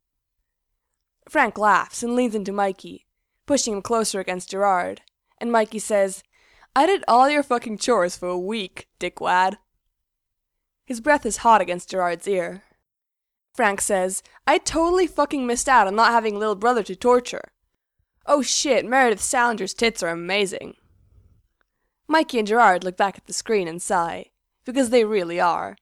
[SPEAKER 1] Frank laughs and leans into Mikey, pushing him closer against Gerard, and Mikey says, I did all your fucking chores for a week, dickwad. His breath is hot against Gerard's ear. Frank says, I totally fucking missed out on not having a little brother to torture. Oh shit, Meredith Salinger's tits are amazing. Mikey and Gerard look back at the screen and sigh, because they really are.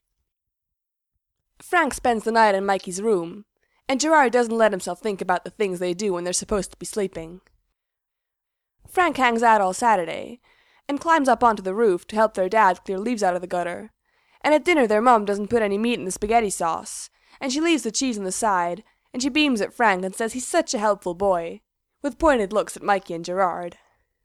[SPEAKER 1] Frank spends the night in Mikey's room, and Gerard doesn't let himself think about the things they do when they're supposed to be sleeping. Frank hangs out all Saturday, and climbs up onto the roof to help their dad clear leaves out of the gutter, and at dinner their mum doesn't put any meat in the spaghetti sauce, and she leaves the cheese on the side, and she beams at Frank and says he's such a helpful boy, with pointed looks at Mikey and Gerard.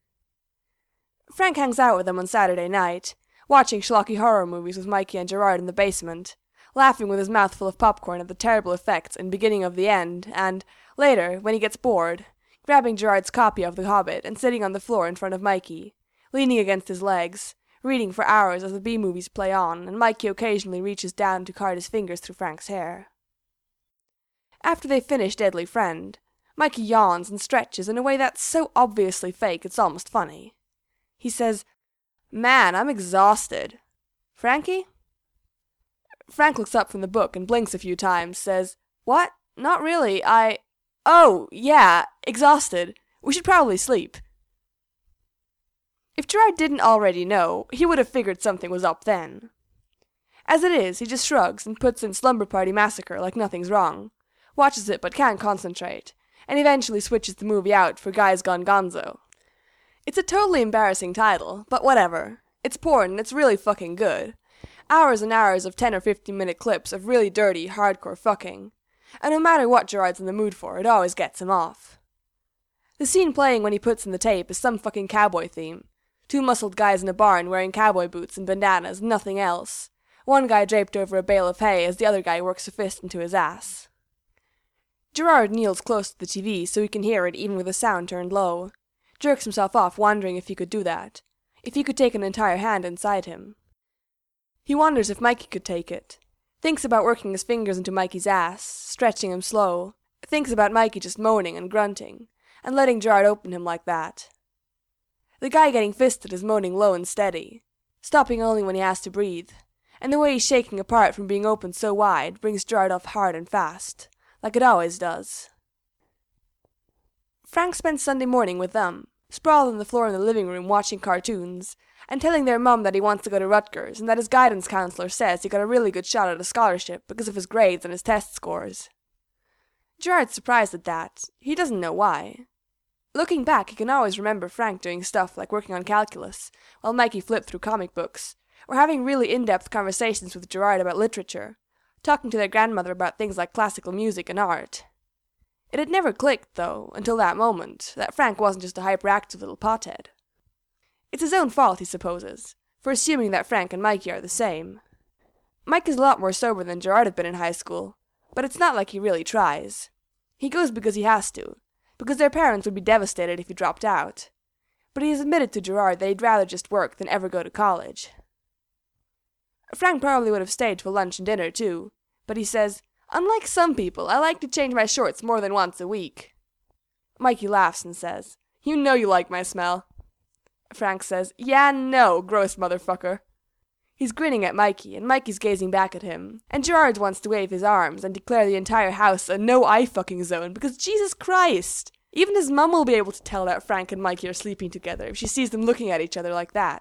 [SPEAKER 1] Frank hangs out with them on Saturday night, watching schlocky horror movies with Mikey and Gerard in the basement, laughing with his mouth full of popcorn at the terrible effects and beginning of the end, and, later, when he gets bored, grabbing Gerard's copy of The Hobbit and sitting on the floor in front of Mikey, leaning against his legs, reading for hours as the B-movies play on, and Mikey occasionally reaches down to card his fingers through Frank's hair. After they finish Deadly Friend, Mikey yawns and stretches in a way that's so obviously fake it's almost funny. He says, Man, I'm exhausted. Frankie? Frank looks up from the book and blinks a few times, says, What? Not really, I... Oh, yeah, exhausted. We should probably sleep. If Gerard didn't already know, he would have figured something was up then. As it is, he just shrugs and puts in Slumber Party Massacre like nothing's wrong, watches it but can't concentrate, and eventually switches the movie out for Guys Gone Gonzo. It's a totally embarrassing title, but whatever. It's porn and it's really fucking good. Hours and hours of ten or fifteen minute clips of really dirty, hardcore fucking. And no matter what Gerard's in the mood for, it always gets him off. The scene playing when he puts in the tape is some fucking cowboy theme. Two muscled guys in a barn wearing cowboy boots and bandanas, nothing else. One guy draped over a bale of hay as the other guy works a fist into his ass. Gerard kneels close to the T V so he can hear it even with the sound turned low. Jerks himself off wondering if he could do that. If he could take an entire hand inside him. He wonders if Mikey could take it. Thinks about working his fingers into Mikey's ass, stretching him slow. Thinks about Mikey just moaning and grunting, and letting Gerard open him like that. The guy getting fisted is moaning low and steady, stopping only when he has to breathe, and the way he's shaking apart from being opened so wide brings Gerard off hard and fast, like it always does. Frank spends Sunday morning with them, sprawled on the floor in the living room watching cartoons, and telling their mum that he wants to go to Rutgers and that his guidance counselor says he got a really good shot at a scholarship because of his grades and his test scores. Gerard's surprised at that. He doesn't know why. Looking back, he can always remember Frank doing stuff like working on calculus, while Mikey flipped through comic books, or having really in-depth conversations with Gerard about literature, talking to their grandmother about things like classical music and art. It had never clicked, though, until that moment, that Frank wasn't just a hyperactive little pothead. It's his own fault, he supposes, for assuming that Frank and Mikey are the same. Mike is a lot more sober than Gerard had been in high school, but it's not like he really tries. He goes because he has to, because their parents would be devastated if he dropped out. But he has admitted to Gerard that he'd rather just work than ever go to college. Frank probably would have stayed for lunch and dinner, too, but he says, "Unlike some people, I like to change my shorts more than once a week." Mikey laughs and says, "You know you like my smell." Frank says, "Yeah, no, gross motherfucker." He's grinning at Mikey, and Mikey's gazing back at him, and Gerard wants to wave his arms and declare the entire house a no-eye-fucking zone, because Jesus Christ! Even his mum will be able to tell that Frank and Mikey are sleeping together if she sees them looking at each other like that.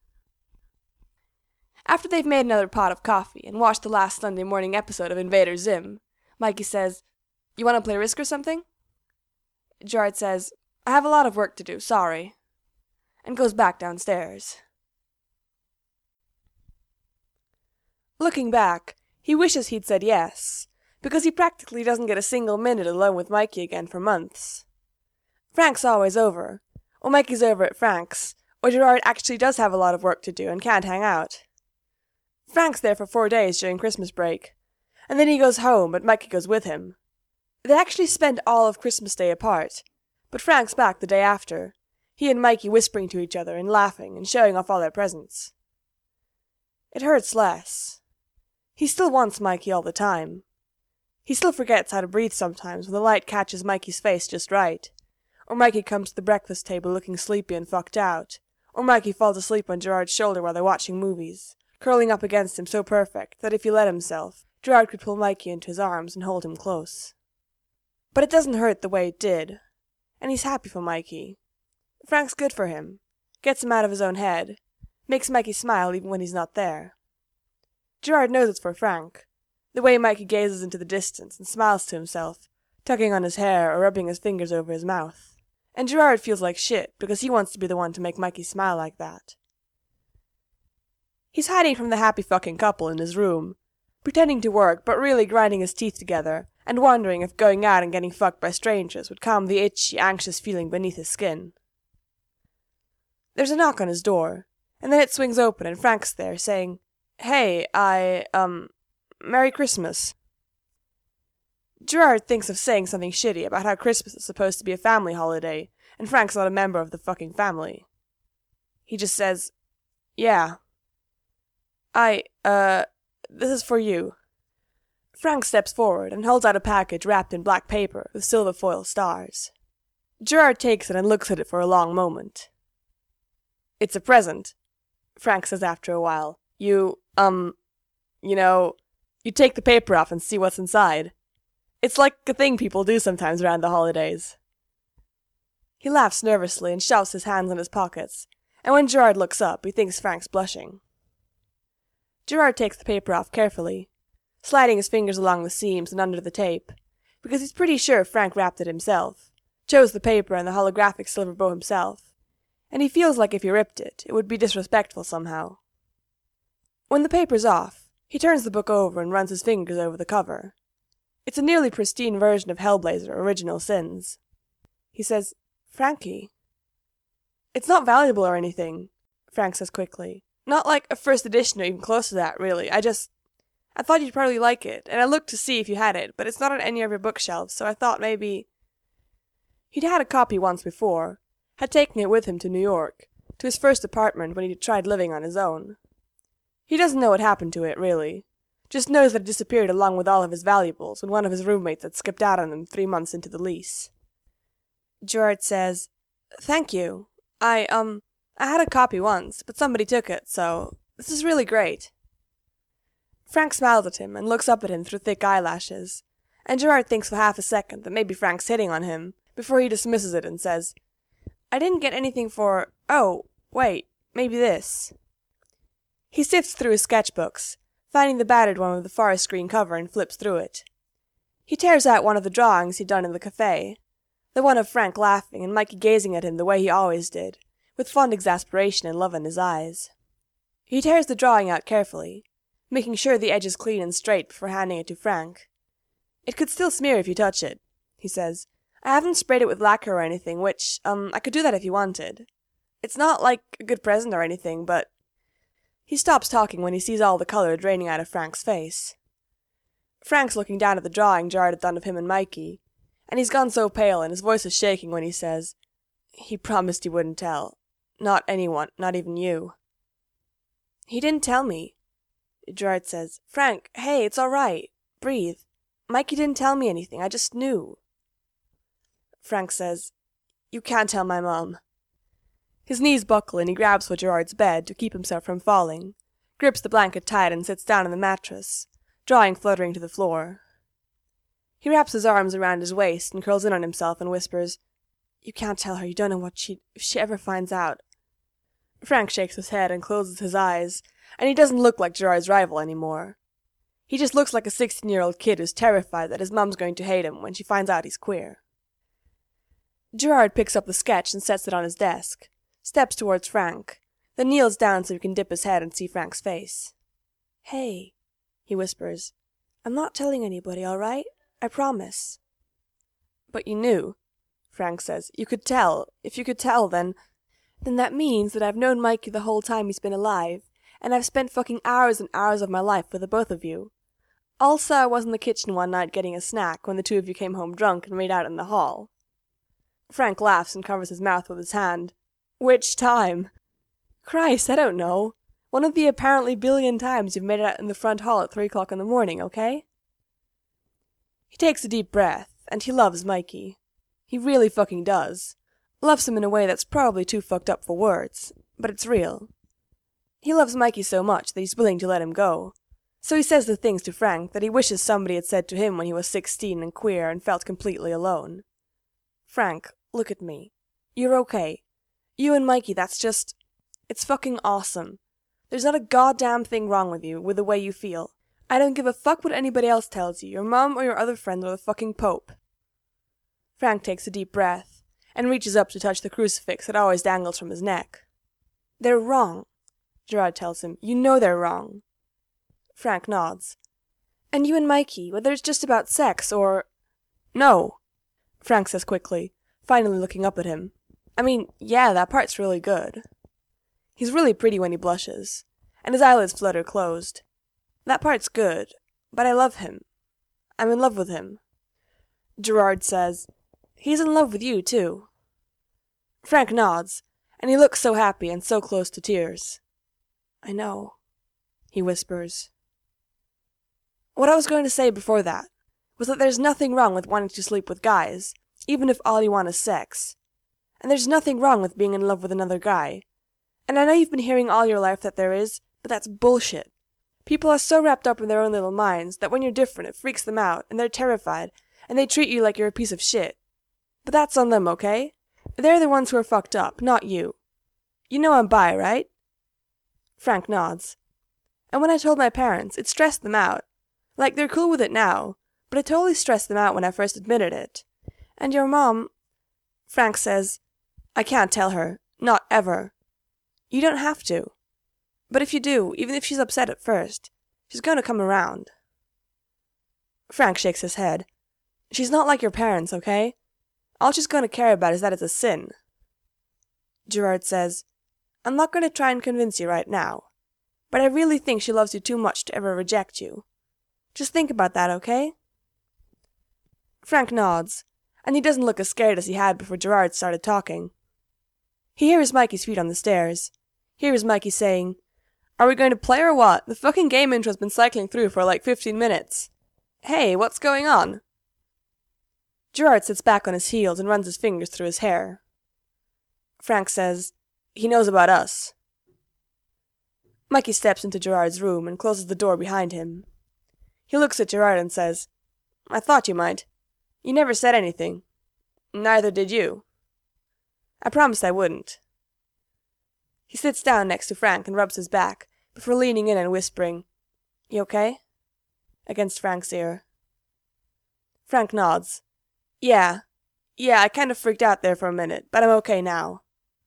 [SPEAKER 1] After they've made another pot of coffee and watched the last Sunday morning episode of Invader Zim, Mikey says, "You want to play Risk or something?" Gerard says, "I have a lot of work to do, sorry," and goes back downstairs. Looking back, he wishes he'd said yes, because he practically doesn't get a single minute alone with Mikey again for months. Frank's always over, or Mikey's over at Frank's, or Gerard actually does have a lot of work to do and can't hang out. Frank's there for four days during Christmas break, and then he goes home, but Mikey goes with him. They actually spend all of Christmas Day apart, but Frank's back the day after, he and Mikey whispering to each other and laughing and showing off all their presents. It hurts less. He still wants Mikey all the time. He still forgets how to breathe sometimes when the light catches Mikey's face just right, or Mikey comes to the breakfast table looking sleepy and fucked out, or Mikey falls asleep on Gerard's shoulder while they're watching movies, curling up against him so perfect that if he let himself, Gerard could pull Mikey into his arms and hold him close. But it doesn't hurt the way it did, and he's happy for Mikey. Frank's good for him, gets him out of his own head, makes Mikey smile even when he's not there. Gerard knows it's for Frank, the way Mikey gazes into the distance and smiles to himself, tugging on his hair or rubbing his fingers over his mouth. And Gerard feels like shit because he wants to be the one to make Mikey smile like that. He's hiding from the happy fucking couple in his room, pretending to work but really grinding his teeth together and wondering if going out and getting fucked by strangers would calm the itchy, anxious feeling beneath his skin. There's a knock on his door, and then it swings open and Frank's there, saying, "Hey, I, um, Merry Christmas." Gerard thinks of saying something shitty about how Christmas is supposed to be a family holiday, and Frank's not a member of the fucking family. He just says, "Yeah. I, uh, this is for you." Frank steps forward and holds out a package wrapped in black paper with silver foil stars. Gerard takes it and looks at it for a long moment. "It's a present," Frank says after a while. You, um, you know, you take the paper off and see what's inside. It's like a thing people do sometimes around the holidays." He laughs nervously and shoves his hands in his pockets, and when Gerard looks up, he thinks Frank's blushing. Gerard takes the paper off carefully, sliding his fingers along the seams and under the tape, because he's pretty sure Frank wrapped it himself, chose the paper and the holographic silver bow himself, and he feels like if he ripped it, it would be disrespectful somehow. When the paper's off, he turns the book over and runs his fingers over the cover. It's a nearly pristine version of Hellblazer Original Sins. He says, "Frankie." "It's not valuable or anything," Frank says quickly. "Not like a first edition or even close to that, really. I just... I thought you'd probably like it, and I looked to see if you had it, but it's not on any of your bookshelves, so I thought maybe..." He'd had a copy once before, had taken it with him to New York, to his first apartment when he'd tried living on his own. He doesn't know what happened to it, really. Just knows that it disappeared along with all of his valuables when one of his roommates had skipped out on him three months into the lease. Gerard says, "Thank you. I, um, I had a copy once, but somebody took it, so this is really great." Frank smiles at him and looks up at him through thick eyelashes, and Gerard thinks for half a second that maybe Frank's hitting on him, before he dismisses it and says, "I didn't get anything for... oh, wait, maybe this." He sifts through his sketchbooks, finding the battered one with the forest green cover, and flips through it. He tears out one of the drawings he'd done in the cafe, the one of Frank laughing and Mikey gazing at him the way he always did, with fond exasperation and love in his eyes. He tears the drawing out carefully, making sure the edge is clean and straight before handing it to Frank. "It could still smear if you touch it," he says. "I haven't sprayed it with lacquer or anything, which, um, I could do that if you wanted. It's not like a good present or anything, but..." He stops talking when he sees all the color draining out of Frank's face. Frank's looking down at the drawing Gerard had done of him and Mikey, and he's gone so pale and his voice is shaking when he says, "He promised he wouldn't tell. Not anyone, not even you." "He didn't tell me." Gerard says, "Frank, hey, it's all right. Breathe. Mikey didn't tell me anything. I just knew." Frank says, "You can't tell my mom." His knees buckle and he grabs for Gerard's bed to keep himself from falling, grips the blanket tight and sits down on the mattress, drawing fluttering to the floor. He wraps his arms around his waist and curls in on himself and whispers, "You can't tell her. You don't know what she... if she ever finds out." Frank shakes his head and closes his eyes, and he doesn't look like Gerard's rival anymore. He just looks like a sixteen-year-old kid who's terrified that his mom's going to hate him when she finds out he's queer. Gerard picks up the sketch and sets it on his desk, steps towards Frank, then kneels down so he can dip his head and see Frank's face. "Hey," he whispers, "I'm not telling anybody, all right? I promise." "But you knew," Frank says. "You could tell. If you could tell, then..." "Then that means that I've known Mikey the whole time he's been alive, and I've spent fucking hours and hours of my life with the both of you. Also, I was in the kitchen one night getting a snack when the two of you came home drunk and made out in the hall." Frank laughs and covers his mouth with his hand. "Which time?" "Christ, I don't know. One of the apparently billion times you've made out in the front hall at three o'clock in the morning, okay?" He takes a deep breath, and he loves Mikey. He really fucking does. Loves him in a way that's probably too fucked up for words, but it's real. He loves Mikey so much that he's willing to let him go. So he says the things to Frank that he wishes somebody had said to him when he was sixteen and queer and felt completely alone. "Frank, look at me. You're okay. You and Mikey, that's just... it's fucking awesome. There's not a goddamn thing wrong with you, with the way you feel. I don't give a fuck what anybody else tells you, your mom or your other friends or the fucking Pope." Frank takes a deep breath, and reaches up to touch the crucifix that always dangles from his neck. "They're wrong," Gerard tells him. "You know they're wrong." Frank nods. "And you and Mikey, whether it's just about sex or..." "No," Frank says quickly, finally looking up at him. "I mean, yeah, that part's really good." He's really pretty when he blushes, and his eyelids flutter closed. "That part's good, but I love him. I'm in love with him." Gerard says, "He's in love with you, too." Frank nods, and he looks so happy and so close to tears. "I know," he whispers. What I was going to say before that was that there's nothing wrong with wanting to sleep with guys, even if all you want is sex. And there's nothing wrong with being in love with another guy. And I know you've been hearing all your life that there is, but that's bullshit. People are so wrapped up in their own little minds that when you're different it freaks them out, and they're terrified, and they treat you like you're a piece of shit. But that's on them, okay? They're the ones who are fucked up, not you. You know I'm bi, right? Frank nods. And when I told my parents, it stressed them out. Like, they're cool with it now, but it totally stressed them out when I first admitted it. And your mom... Frank says, "I can't tell her. Not ever." "You don't have to. But if you do, even if she's upset at first, she's going to come around." Frank shakes his head. "She's not like your parents, okay? All she's going to care about is that it's a sin." Gerard says, "I'm not going to try and convince you right now, but I really think she loves you too much to ever reject you. Just think about that, okay?" Frank nods, and he doesn't look as scared as he had before Gerard started talking. He hears Mikey's feet on the stairs. Hears Mikey saying, "Are we going to play or what? The fucking game intro's been cycling through for like fifteen minutes. Hey, what's going on?" Gerard sits back on his heels and runs his fingers through his hair. Frank says, "He knows about us." Mikey steps into Gerard's room and closes the door behind him. He looks at Gerard and says, "I thought you might. You never said anything. Neither did you." "I promised I wouldn't." He sits down next to Frank and rubs his back, before leaning in and whispering, "You okay?" against Frank's ear. Frank nods. Yeah. Yeah, I kind of freaked out there for a minute, but I'm okay now."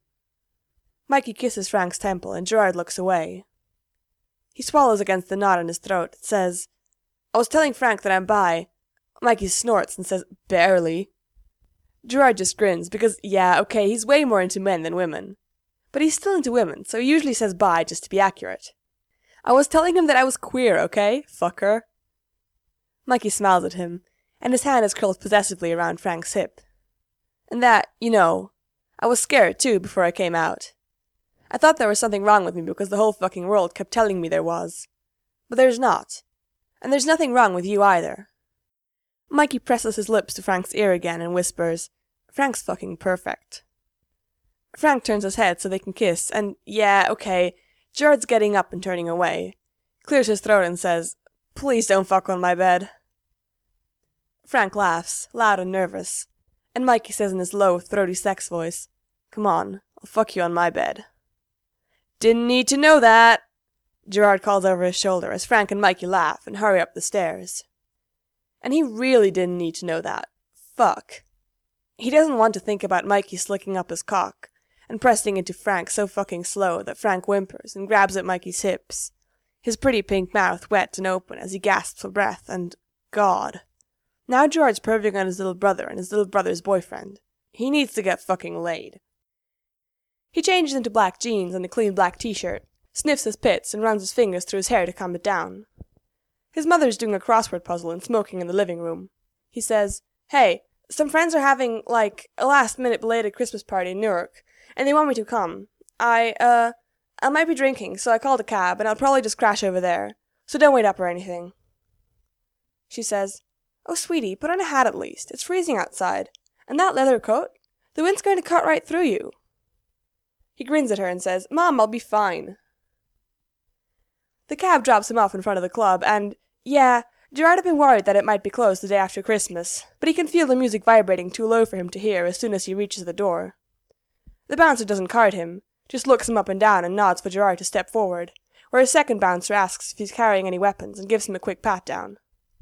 [SPEAKER 1] Mikey kisses Frank's temple, and Gerard looks away. He swallows against the knot in his throat, and says, "I was telling Frank that I'm bi." Mikey snorts and says, "Barely." Gerard just grins, because, yeah, okay, he's way more into men than women. But he's still into women, so he usually says bi just to be accurate. "I was telling him that I was queer, okay? Fucker." Mikey smiles at him, and his hand is curled possessively around Frank's hip. "And that, you know, I was scared, too, before I came out. I thought there was something wrong with me because the whole fucking world kept telling me there was. But there's not. And there's nothing wrong with you either." Mikey presses his lips to Frank's ear again and whispers, "Frank's fucking perfect." Frank turns his head so they can kiss, and yeah, okay, Gerard's getting up and turning away, clears his throat and says, "Please don't fuck on my bed." Frank laughs, loud and nervous, and Mikey says in his low, throaty sex voice, "Come on, I'll fuck you on my bed." "Didn't need to know that," Gerard calls over his shoulder as Frank and Mikey laugh and hurry up the stairs. And he really didn't need to know that. Fuck. He doesn't want to think about Mikey slicking up his cock and pressing into Frank so fucking slow that Frank whimpers and grabs at Mikey's hips, his pretty pink mouth wet and open as he gasps for breath, and God. Now Gerard's perving on his little brother and his little brother's boyfriend. He needs to get fucking laid. He changes into black jeans and a clean black t-shirt, sniffs his pits and runs his fingers through his hair to calm it down. His mother's doing a crossword puzzle and smoking in the living room. He says, "Hey, some friends are having, like, a last-minute belated Christmas party in Newark, and they want me to come. I, uh, I might be drinking, so I called a cab, and I'll probably just crash over there, so don't wait up or anything." She says, "Oh, sweetie, put on a hat at least. It's freezing outside. And that leather coat? The wind's going to cut right through you." He grins at her and says, "Mom, I'll be fine." The cab drops him off in front of the club, and, yeah, Gerard had been worried that it might be closed the day after Christmas, but he can feel the music vibrating too low for him to hear as soon as he reaches the door. The bouncer doesn't card him, just looks him up and down and nods for Gerard to step forward, where a second bouncer asks if he's carrying any weapons and gives him a quick pat-down.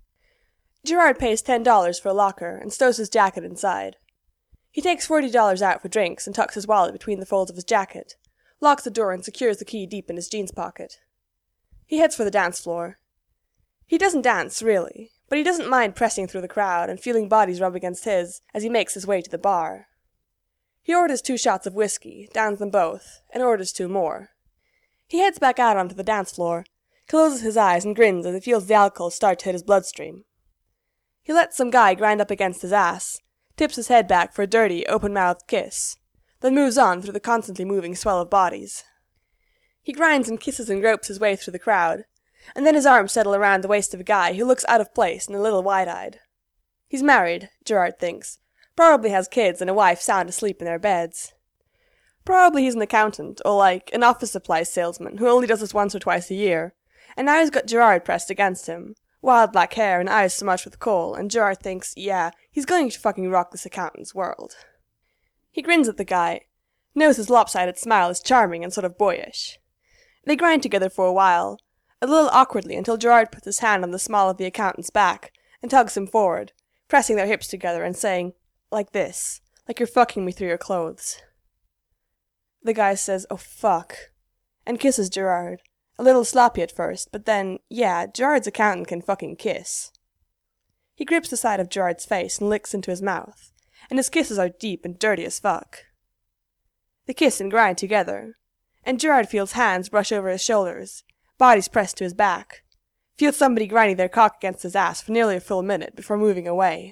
[SPEAKER 1] Gerard pays ten dollars for a locker and stows his jacket inside. He takes forty dollars out for drinks and tucks his wallet between the folds of his jacket, locks the door and secures the key deep in his jeans pocket. He heads for the dance floor. He doesn't dance, really, but he doesn't mind pressing through the crowd and feeling bodies rub against his as he makes his way to the bar. He orders two shots of whiskey, downs them both, and orders two more. He heads back out onto the dance floor, closes his eyes and grins as he feels the alcohol start to hit his bloodstream. He lets some guy grind up against his ass, tips his head back for a dirty, open-mouthed kiss, then moves on through the constantly moving swell of bodies. He grinds and kisses and gropes his way through the crowd, and then his arms settle around the waist of a guy who looks out of place and a little wide-eyed. He's married, Gerard thinks, probably has kids and a wife sound asleep in their beds. Probably he's an accountant, or like an office supplies salesman who only does this once or twice a year, and now he's got Gerard pressed against him, wild black hair and eyes smudged with coal, and Gerard thinks, yeah, he's going to fucking rock this accountant's world. He grins at the guy, knows his lopsided smile is charming and sort of boyish. They grind together for a while, a little awkwardly until Gerard puts his hand on the small of the accountant's back and tugs him forward, pressing their hips together and saying, like this, like you're fucking me through your clothes. The guy says, "Oh fuck," and kisses Gerard, a little sloppy at first, but then, yeah, Gerard's accountant can fucking kiss. He grips the side of Gerard's face and licks into his mouth, and his kisses are deep and dirty as fuck. They kiss and grind together, and Gerard feels hands brush over his shoulders, bodies pressed to his back, feels somebody grinding their cock against his ass for nearly a full minute before moving away.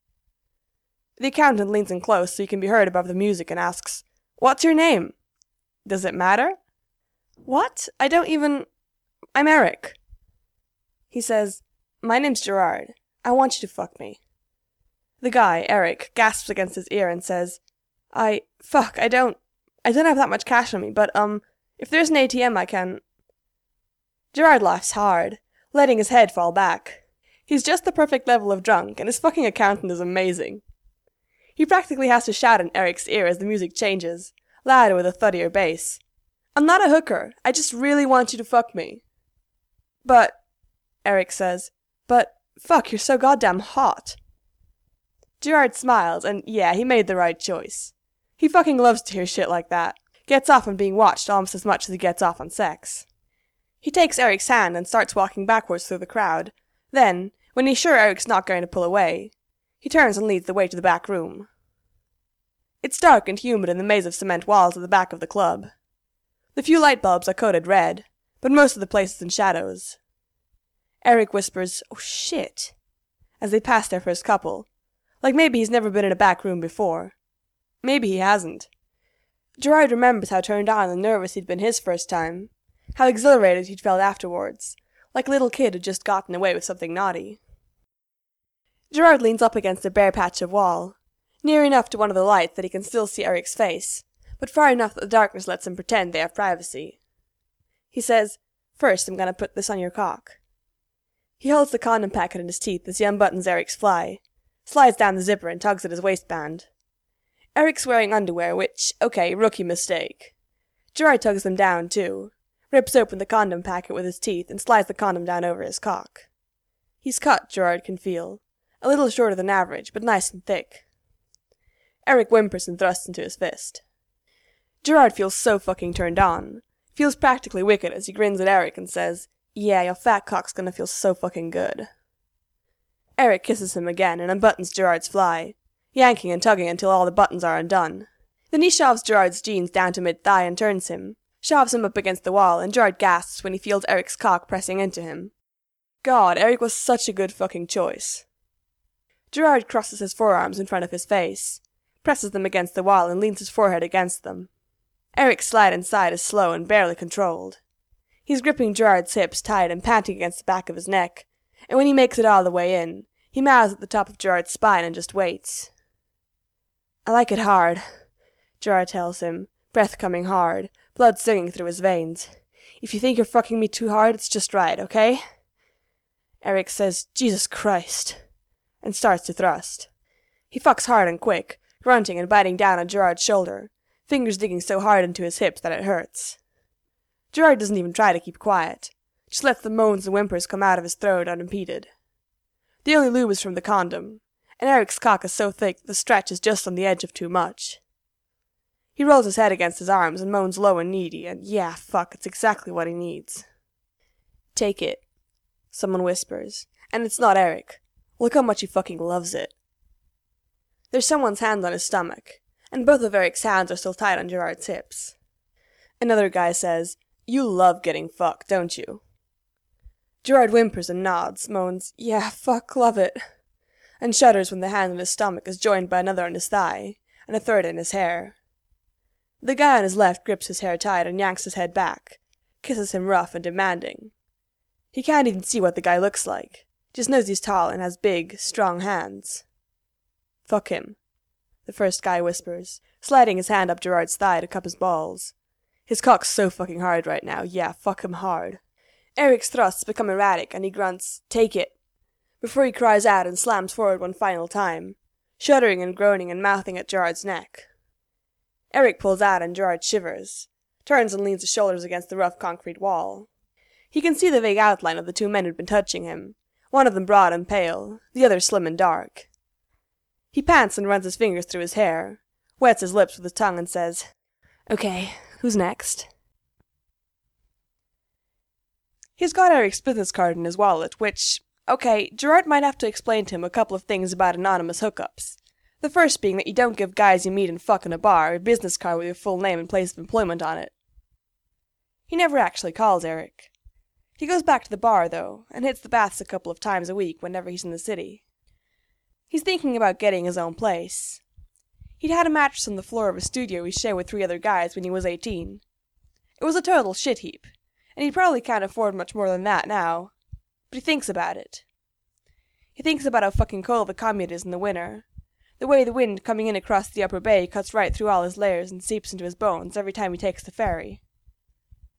[SPEAKER 1] The accountant leans in close so he can be heard above the music and asks, "What's your name?" "Does it matter?" "What? I don't even... I'm Eric." He says, "My name's Gerard. I want you to fuck me." The guy, Eric, gasps against his ear and says, I... Fuck, I don't... I don't have that much cash on me, but, um, if there's an A T M I can... Gerard laughs hard, letting his head fall back. He's just the perfect level of drunk, and his fucking accountant is amazing. He practically has to shout in Eric's ear as the music changes, louder with a thuddier bass. I'm not a hooker, I just really want you to fuck me. But, Eric says, but, fuck, you're so goddamn hot. Gerard smiles, and yeah, he made the right choice. He fucking loves to hear shit like that. Gets off on being watched almost as much as he gets off on sex. He takes Eric's hand and starts walking backwards through the crowd. Then, when he's sure Eric's not going to pull away, he turns and leads the way to the back room. It's dark and humid in the maze of cement walls at the back of the club. The few light bulbs are coated red, but most of the place is in shadows. Eric whispers, "Oh shit," as they pass their first couple, like maybe he's never been in a back room before. Maybe he hasn't. Gerard remembers how turned on and nervous he'd been his first time, how exhilarated he'd felt afterwards, like a little kid who'd just gotten away with something naughty. Gerard leans up against a bare patch of wall, near enough to one of the lights that he can still see Eric's face, but far enough that the darkness lets him pretend they have privacy. He says, "First, I'm gonna put this on your cock." He holds the condom packet in his teeth as he unbuttons Eric's fly, slides down the zipper and tugs at his waistband. Eric's wearing underwear, which, okay, rookie mistake. Gerard tugs them down, too, rips open the condom packet with his teeth, and slides the condom down over his cock. He's cut, Gerard can feel, a little shorter than average, but nice and thick. Eric whimpers and thrusts into his fist. Gerard feels so fucking turned on, feels practically wicked as he grins at Eric and says, "Yeah, your fat cock's gonna feel so fucking good." Eric kisses him again and unbuttons Gerard's fly, yanking and tugging until all the buttons are undone. Then he shoves Gerard's jeans down to mid-thigh and turns him, shoves him up against the wall, and Gerard gasps when he feels Eric's cock pressing into him. God, Eric was such a good fucking choice. Gerard crosses his forearms in front of his face, presses them against the wall and leans his forehead against them. Eric's slide inside is slow and barely controlled. He's gripping Gerard's hips tight and panting against the back of his neck, and when he makes it all the way in, he mouths at the top of Gerard's spine and just waits. "I like it hard," Gerard tells him, breath coming hard, blood singing through his veins. "If you think you're fucking me too hard, it's just right, okay?" Eric says, "Jesus Christ," and starts to thrust. He fucks hard and quick, grunting and biting down on Gerard's shoulder, fingers digging so hard into his hips that it hurts. Gerard doesn't even try to keep quiet, just lets the moans and whimpers come out of his throat unimpeded. The only lube is from the condom, and Eric's cock is so thick that the stretch is just on the edge of too much. He rolls his head against his arms and moans low and needy, and yeah, fuck, it's exactly what he needs. "Take it," someone whispers, and it's not Eric. Look how much he fucking loves it. There's someone's hand on his stomach, and both of Eric's hands are still tight on Gerard's hips. Another guy says, "You love getting fucked, don't you?" Gerard whimpers and nods, moans, "Yeah, fuck, love it," and shudders when the hand on his stomach is joined by another on his thigh, and a third in his hair. The guy on his left grips his hair tight and yanks his head back, kisses him rough and demanding. He can't even see what the guy looks like, just knows he's tall and has big, strong hands. "Fuck him," the first guy whispers, sliding his hand up Gerard's thigh to cup his balls. His cock's so fucking hard right now, yeah, fuck him hard. Eric's thrusts become erratic and he grunts, "Take it," before he cries out and slams forward one final time, shuddering and groaning and mouthing at Gerard's neck. Eric pulls out and Gerard shivers, turns and leans his shoulders against the rough concrete wall. He can see the vague outline of the two men who'd been touching him, one of them broad and pale, the other slim and dark. He pants and runs his fingers through his hair, wets his lips with his tongue and says, "Okay, who's next?" He's got Eric's business card in his wallet, which, okay, Gerard might have to explain to him a couple of things about anonymous hookups. The first being that you don't give guys you meet and fuck in a bar a business card with your full name and place of employment on it. He never actually calls Eric. He goes back to the bar, though, and hits the baths a couple of times a week whenever he's in the city. He's thinking about getting his own place. He'd had a mattress on the floor of a studio he shared with three other guys when he was eighteen. It was a total shit heap, and he probably can't afford much more than that now. But he thinks about it. He thinks about how fucking cold the commute is in the winter, the way the wind coming in across the upper bay cuts right through all his layers and seeps into his bones every time he takes the ferry.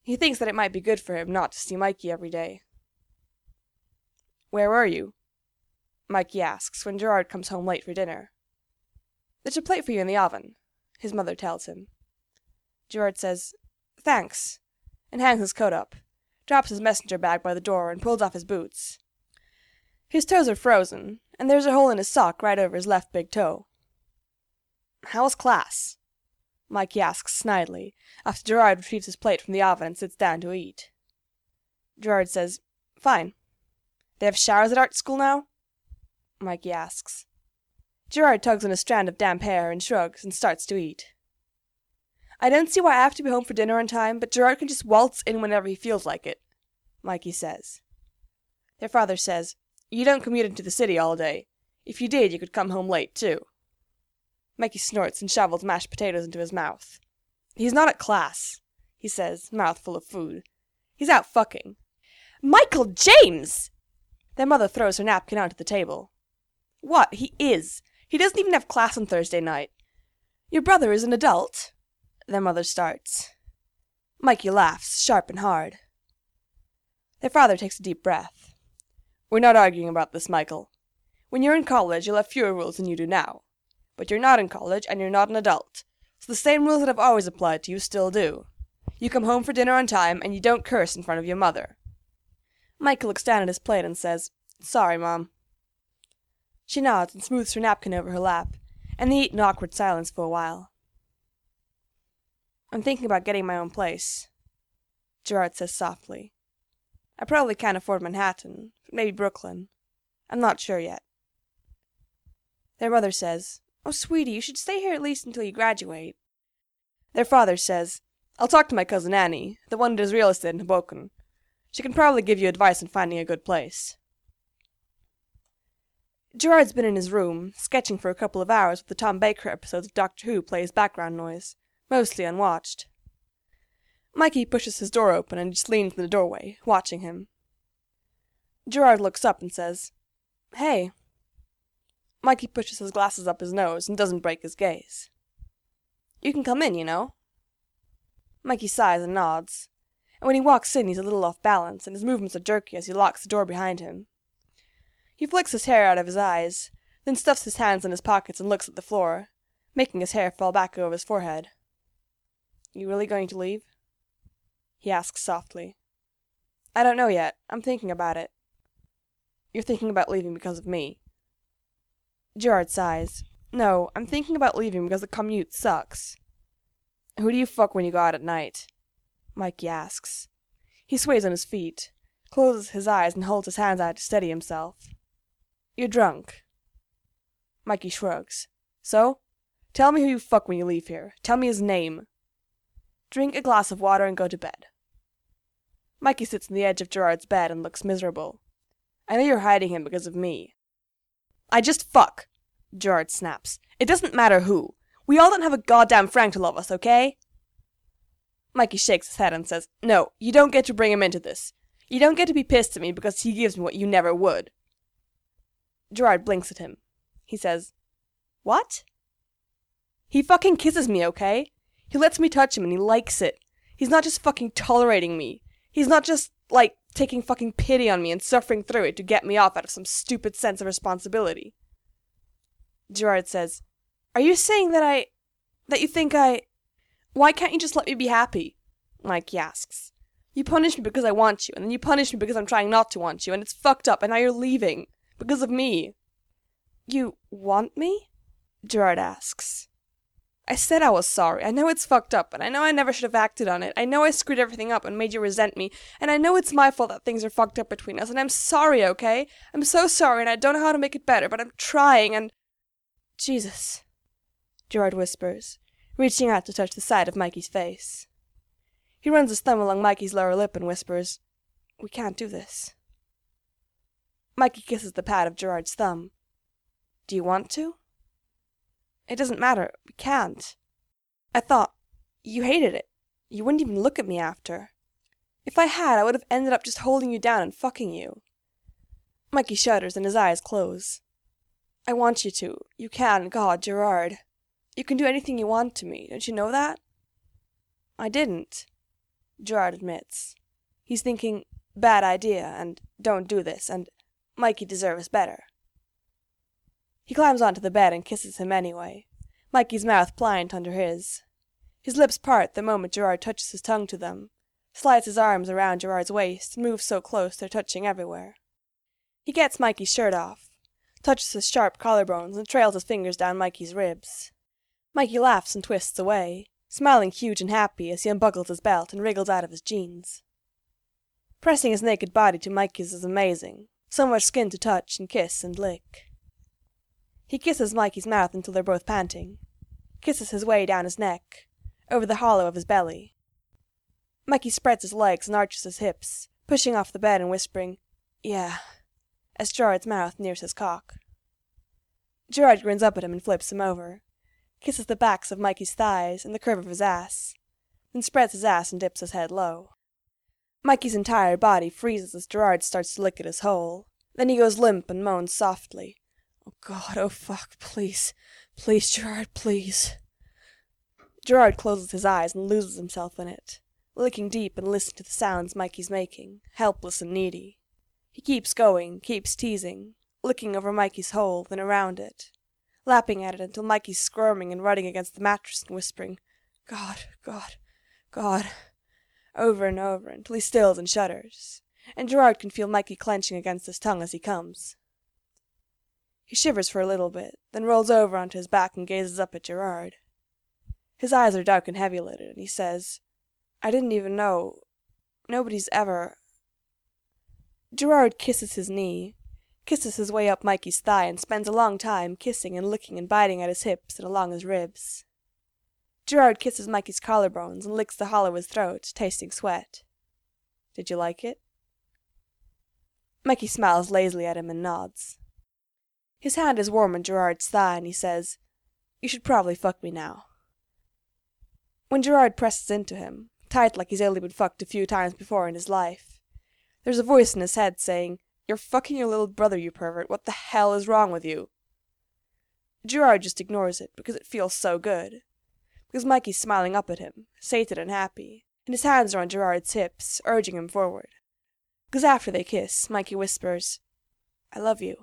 [SPEAKER 1] He thinks that it might be good for him not to see Mikey every day. "Where were you?" Mikey asks when Gerard comes home late for dinner. "There's a plate for you in the oven," his mother tells him. Gerard says, "Thanks," and hangs his coat up, drops his messenger bag by the door, and pulls off his boots. His toes are frozen, and there's a hole in his sock right over his left big toe. "How was class?" Mikey asks snidely, after Gerard retrieves his plate from the oven and sits down to eat. Gerard says, "Fine." "They have showers at art school now?" Mikey asks. Gerard tugs on a strand of damp hair and shrugs and starts to eat. "I don't see why I have to be home for dinner on time, but Gerard can just waltz in whenever he feels like it," Mikey says. Their father says, "You don't commute into the city all day. If you did, you could come home late, too." Mikey snorts and shovels mashed potatoes into his mouth. "He's not at class," he says, mouth full of food. "He's out fucking." "Michael James!" Their mother throws her napkin onto the table. "What? He is. He doesn't even have class on Thursday night." "Your brother is an adult?" Their mother starts. Mikey laughs, sharp and hard. Their father takes a deep breath. "We're not arguing about this, Michael. When you're in college, you'll have fewer rules than you do now. But you're not in college, and you're not an adult. So the same rules that have always applied to you still do. You come home for dinner on time, and you don't curse in front of your mother." Michael looks down at his plate and says, "Sorry, Mom." She nods and smooths her napkin over her lap, and they eat in awkward silence for a while. "I'm thinking about getting my own place," Gerard says softly. "I probably can't afford Manhattan, but maybe Brooklyn. I'm not sure yet." Their mother says, "Oh, sweetie, you should stay here at least until you graduate." Their father says, "I'll talk to my cousin Annie, the one who does real estate in Hoboken. She can probably give you advice on finding a good place." Gerard's been in his room, sketching for a couple of hours with the Tom Baker episodes of Doctor Who play as background noise, mostly unwatched. Mikey pushes his door open and just leans in the doorway, watching him. Gerard looks up and says, "Hey." Mikey pushes his glasses up his nose and doesn't break his gaze. "You can come in, you know." Mikey sighs and nods, and when he walks in he's a little off balance and his movements are jerky as he locks the door behind him. He flicks his hair out of his eyes, then stuffs his hands in his pockets and looks at the floor, making his hair fall back over his forehead. "You really going to leave?" he asks softly. "I don't know yet. I'm thinking about it." "You're thinking about leaving because of me?" Gerard sighs. "No, I'm thinking about leaving because the commute sucks." "Who do you fuck when you go out at night?" Mikey asks. He sways on his feet, closes his eyes and holds his hands out to steady himself. "You're drunk." Mikey shrugs. "So? Tell me who you fuck when you leave here. Tell me his name." "Drink a glass of water and go to bed." Mikey sits on the edge of Gerard's bed and looks miserable. "I know you're hiding him because of me." "I just fuck," Gerard snaps. "It doesn't matter who. We all don't have a goddamn Frank to love us, okay?" Mikey shakes his head and says, "No, you don't get to bring him into this. You don't get to be pissed at me because he gives me what you never would." Gerard blinks at him. He says, "What?" "He fucking kisses me, okay? He lets me touch him and he likes it. He's not just fucking tolerating me. He's not just, like, taking fucking pity on me and suffering through it to get me off out of some stupid sense of responsibility." Gerard says, "Are you saying that I... that you think I... Why can't you just let me be happy?" Mikey asks. "You punish me because I want you, and then you punish me because I'm trying not to want you, and it's fucked up, and now you're leaving. Because of me." "You want me?" Gerard asks. "I said I was sorry. I know it's fucked up, and I know I never should have acted on it. I know I screwed everything up and made you resent me, and I know it's my fault that things are fucked up between us, and I'm sorry, okay? I'm so sorry, and I don't know how to make it better, but I'm trying, and..." "Jesus," Gerard whispers, reaching out to touch the side of Mikey's face. He runs his thumb along Mikey's lower lip and whispers, "We can't do this." Mikey kisses the pad of Gerard's thumb. "Do you want to?" "It doesn't matter. We can't. I thought... you hated it. You wouldn't even look at me after. If I had, I would have ended up just holding you down and fucking you." Mikey shudders and his eyes close. "I want you to. You can. God, Gerard. You can do anything you want to me. Don't you know that?" "I didn't." Gerard admits. He's thinking, bad idea, and don't do this, and Mikey deserves better. He climbs onto the bed and kisses him anyway, Mikey's mouth pliant under his. His lips part the moment Gerard touches his tongue to them, slides his arms around Gerard's waist, and moves so close they're touching everywhere. He gets Mikey's shirt off, touches his sharp collarbones, and trails his fingers down Mikey's ribs. Mikey laughs and twists away, smiling huge and happy as he unbuckles his belt and wriggles out of his jeans. Pressing his naked body to Mikey's is amazing, so much skin to touch and kiss and lick. He kisses Mikey's mouth until they're both panting, kisses his way down his neck, over the hollow of his belly. Mikey spreads his legs and arches his hips, pushing off the bed and whispering, "Yeah," as Gerard's mouth nears his cock. Gerard grins up at him and flips him over, kisses the backs of Mikey's thighs and the curve of his ass, then spreads his ass and dips his head low. Mikey's entire body freezes as Gerard starts to lick at his hole. Then he goes limp and moans softly, "Oh God, oh fuck, please, please, Gerard, please." Gerard closes his eyes and loses himself in it, licking deep and listening to the sounds Mikey's making, helpless and needy. He keeps going, keeps teasing, licking over Mikey's hole, then around it, lapping at it until Mikey's squirming and running against the mattress and whispering, "God, God, God," over and over until he stills and shudders, and Gerard can feel Mikey clenching against his tongue as he comes. He shivers for a little bit, then rolls over onto his back and gazes up at Gerard. His eyes are dark and heavy-lidded, and he says, "I didn't even know. Nobody's ever—" Gerard kisses his knee, kisses his way up Mikey's thigh, and spends a long time kissing and licking and biting at his hips and along his ribs. Gerard kisses Mikey's collarbones and licks the hollow of his throat, tasting sweat. "Did you like it?" Mikey smiles lazily at him and nods. His hand is warm on Gerard's thigh, and he says, "You should probably fuck me now." When Gerard presses into him, tight like he's only been fucked a few times before in his life, there's a voice in his head saying, "You're fucking your little brother, you pervert. What the hell is wrong with you?" Gerard just ignores it because it feels so good. Because Mikey's smiling up at him, sated and happy, and his hands are on Gerard's hips, urging him forward. Because after they kiss, Mikey whispers, "I love you."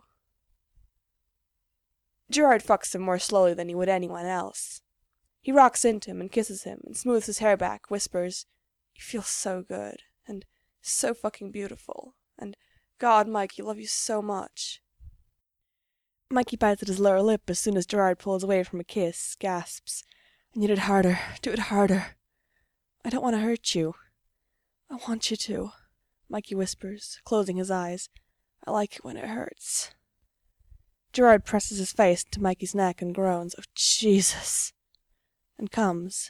[SPEAKER 1] Gerard fucks him more slowly than he would anyone else. He rocks into him and kisses him and smooths his hair back, whispers, "You feel so good, and so fucking beautiful, and God, Mikey, love you so much." Mikey bites at his lower lip as soon as Gerard pulls away from a kiss, gasps, "I need it harder, do it harder. I don't want to hurt you. I want you to," Mikey whispers, closing his eyes. "I like it when it hurts." Gerard presses his face into Mikey's neck and groans, "Oh, Jesus," and comes.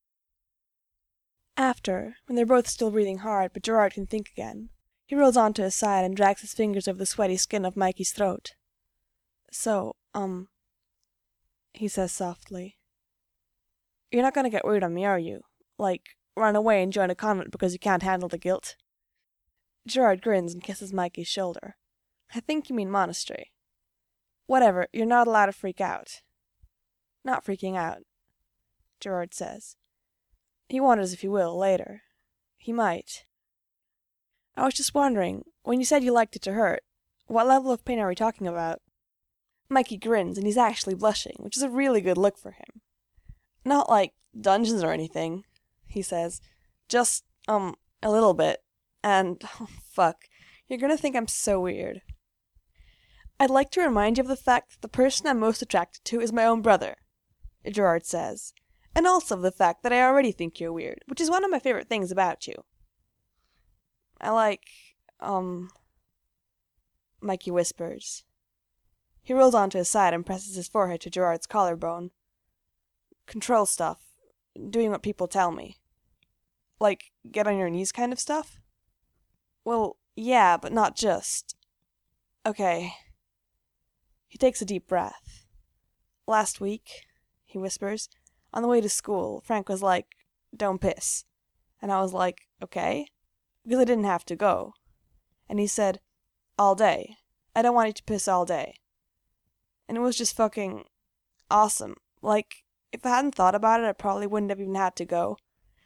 [SPEAKER 1] After, when they're both still breathing hard but Gerard can think again, he rolls onto his side and drags his fingers over the sweaty skin of Mikey's throat. "So, um," he says softly, "you're not gonna get weird on me, are you? Like, run away and join a convent because you can't handle the guilt?" Gerard grins and kisses Mikey's shoulder. "I think you mean monastery. Whatever, you're not allowed to freak out." "Not freaking out," Gerard says. He wonders if he will later. He might. "I was just wondering, when you said you liked it to hurt, what level of pain are we talking about?" Mikey grins, and he's actually blushing, which is a really good look for him. "Not like dungeons or anything," he says. "Just, um, a little bit. And, oh, fuck, you're gonna think I'm so weird. I'd like to remind you of the fact that the person I'm most attracted to is my own brother," Gerard says, "and also of the fact that I already think you're weird, which is one of my favorite things about you." "I like, um," Mikey whispers. He rolls onto his side and presses his forehead to Gerard's collarbone. "Control stuff. Doing what people tell me. Like, get on your knees kind of stuff?" "Well, yeah, but not just. Okay." He takes a deep breath. "Last week," he whispers, "on the way to school, Frank was like, 'Don't piss.' And I was like, 'Okay,' because I didn't have to go. And he said, 'All day. I don't want you to piss all day.' And it was just fucking awesome. Like, if I hadn't thought about it, I probably wouldn't have even had to go.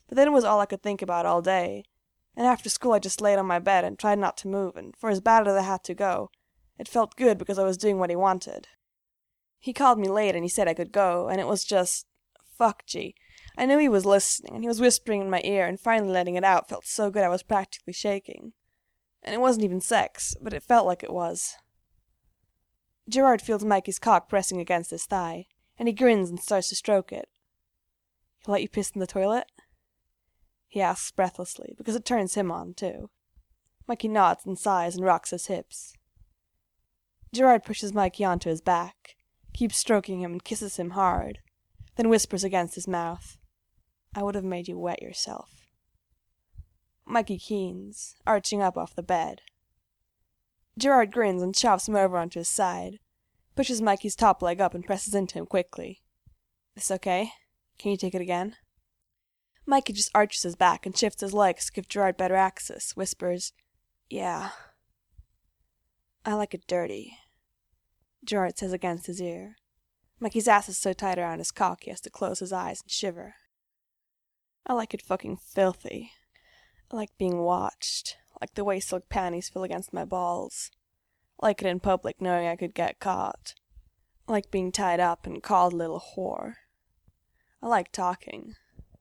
[SPEAKER 1] But then it was all I could think about all day, and after school I just laid on my bed and tried not to move, and for as bad as I had to go, it felt good because I was doing what he wanted. He called me late and he said I could go, and it was just... fuck, gee. I knew he was listening, and he was whispering in my ear, and finally letting it out felt so good I was practically shaking. And it wasn't even sex, but it felt like it was. Gerard feels Mikey's cock pressing against his thigh, and he grins and starts to stroke it. He'll let you piss in the toilet? He asks breathlessly, because it turns him on, too. Mikey nods and sighs and rocks his hips. Gerard pushes Mikey onto his back, keeps stroking him and kisses him hard, then whispers against his mouth, "I would have made you wet yourself." Mikey keens, arching up off the bed. Gerard grins and shoves him over onto his side, pushes Mikey's top leg up and presses into him quickly. "This okay? Can you take it again?" Mikey just arches his back and shifts his legs to give Gerard better access, whispers, "Yeah." "I like it dirty," Gerard says against his ear. Mikey's ass is so tight around his cock he has to close his eyes and shiver. "I like it fucking filthy. I like being watched. I like the way silk panties feel against my balls. I like it in public knowing I could get caught. I like being tied up and called a little whore. I like talking."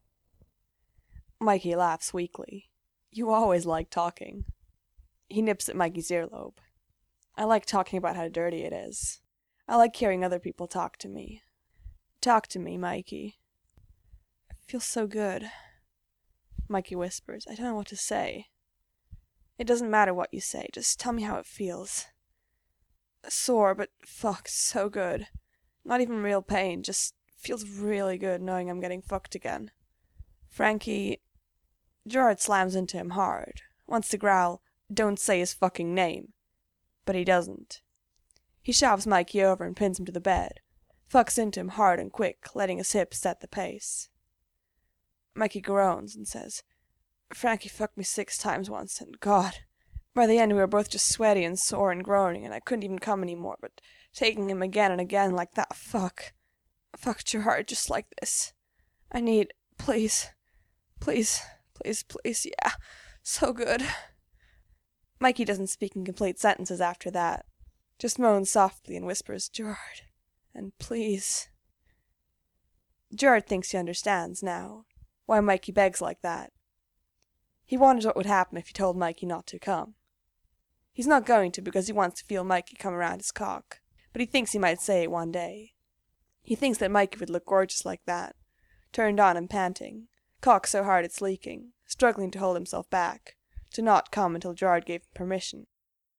[SPEAKER 1] Mikey laughs weakly. "You always like talking." He nips at Mikey's earlobe. "I like talking about how dirty it is. I like hearing other people talk to me. Talk to me, Mikey." "It feels so good," Mikey whispers. "I don't know what to say." "It doesn't matter what you say, just tell me how it feels." "Sore, but fuck, so good. Not even real pain, just feels really good knowing I'm getting fucked again. Frankie..." Gerard slams into him hard, wants to growl, "Don't say his fucking name." But he doesn't. He shoves Mikey over and pins him to the bed, fucks into him hard and quick, letting his hips set the pace. Mikey groans and says, "Frankie fucked me six times once, and God, by the end we were both just sweaty and sore and groaning, and I couldn't even come anymore, but taking him again and again like that, fuck. Fuck Gerard just like this. I need, please, please, please, please, yeah, so good." Mikey doesn't speak in complete sentences after that, just moans softly and whispers, "Gerard, and please." Gerard thinks he understands now why Mikey begs like that. He wonders what would happen if he told Mikey not to come. He's not going to because he wants to feel Mikey come around his cock, but he thinks he might say it one day. He thinks that Mikey would look gorgeous like that, turned on and panting, cock so hard it's leaking, struggling to hold himself back, to not come until Gerard gave him permission.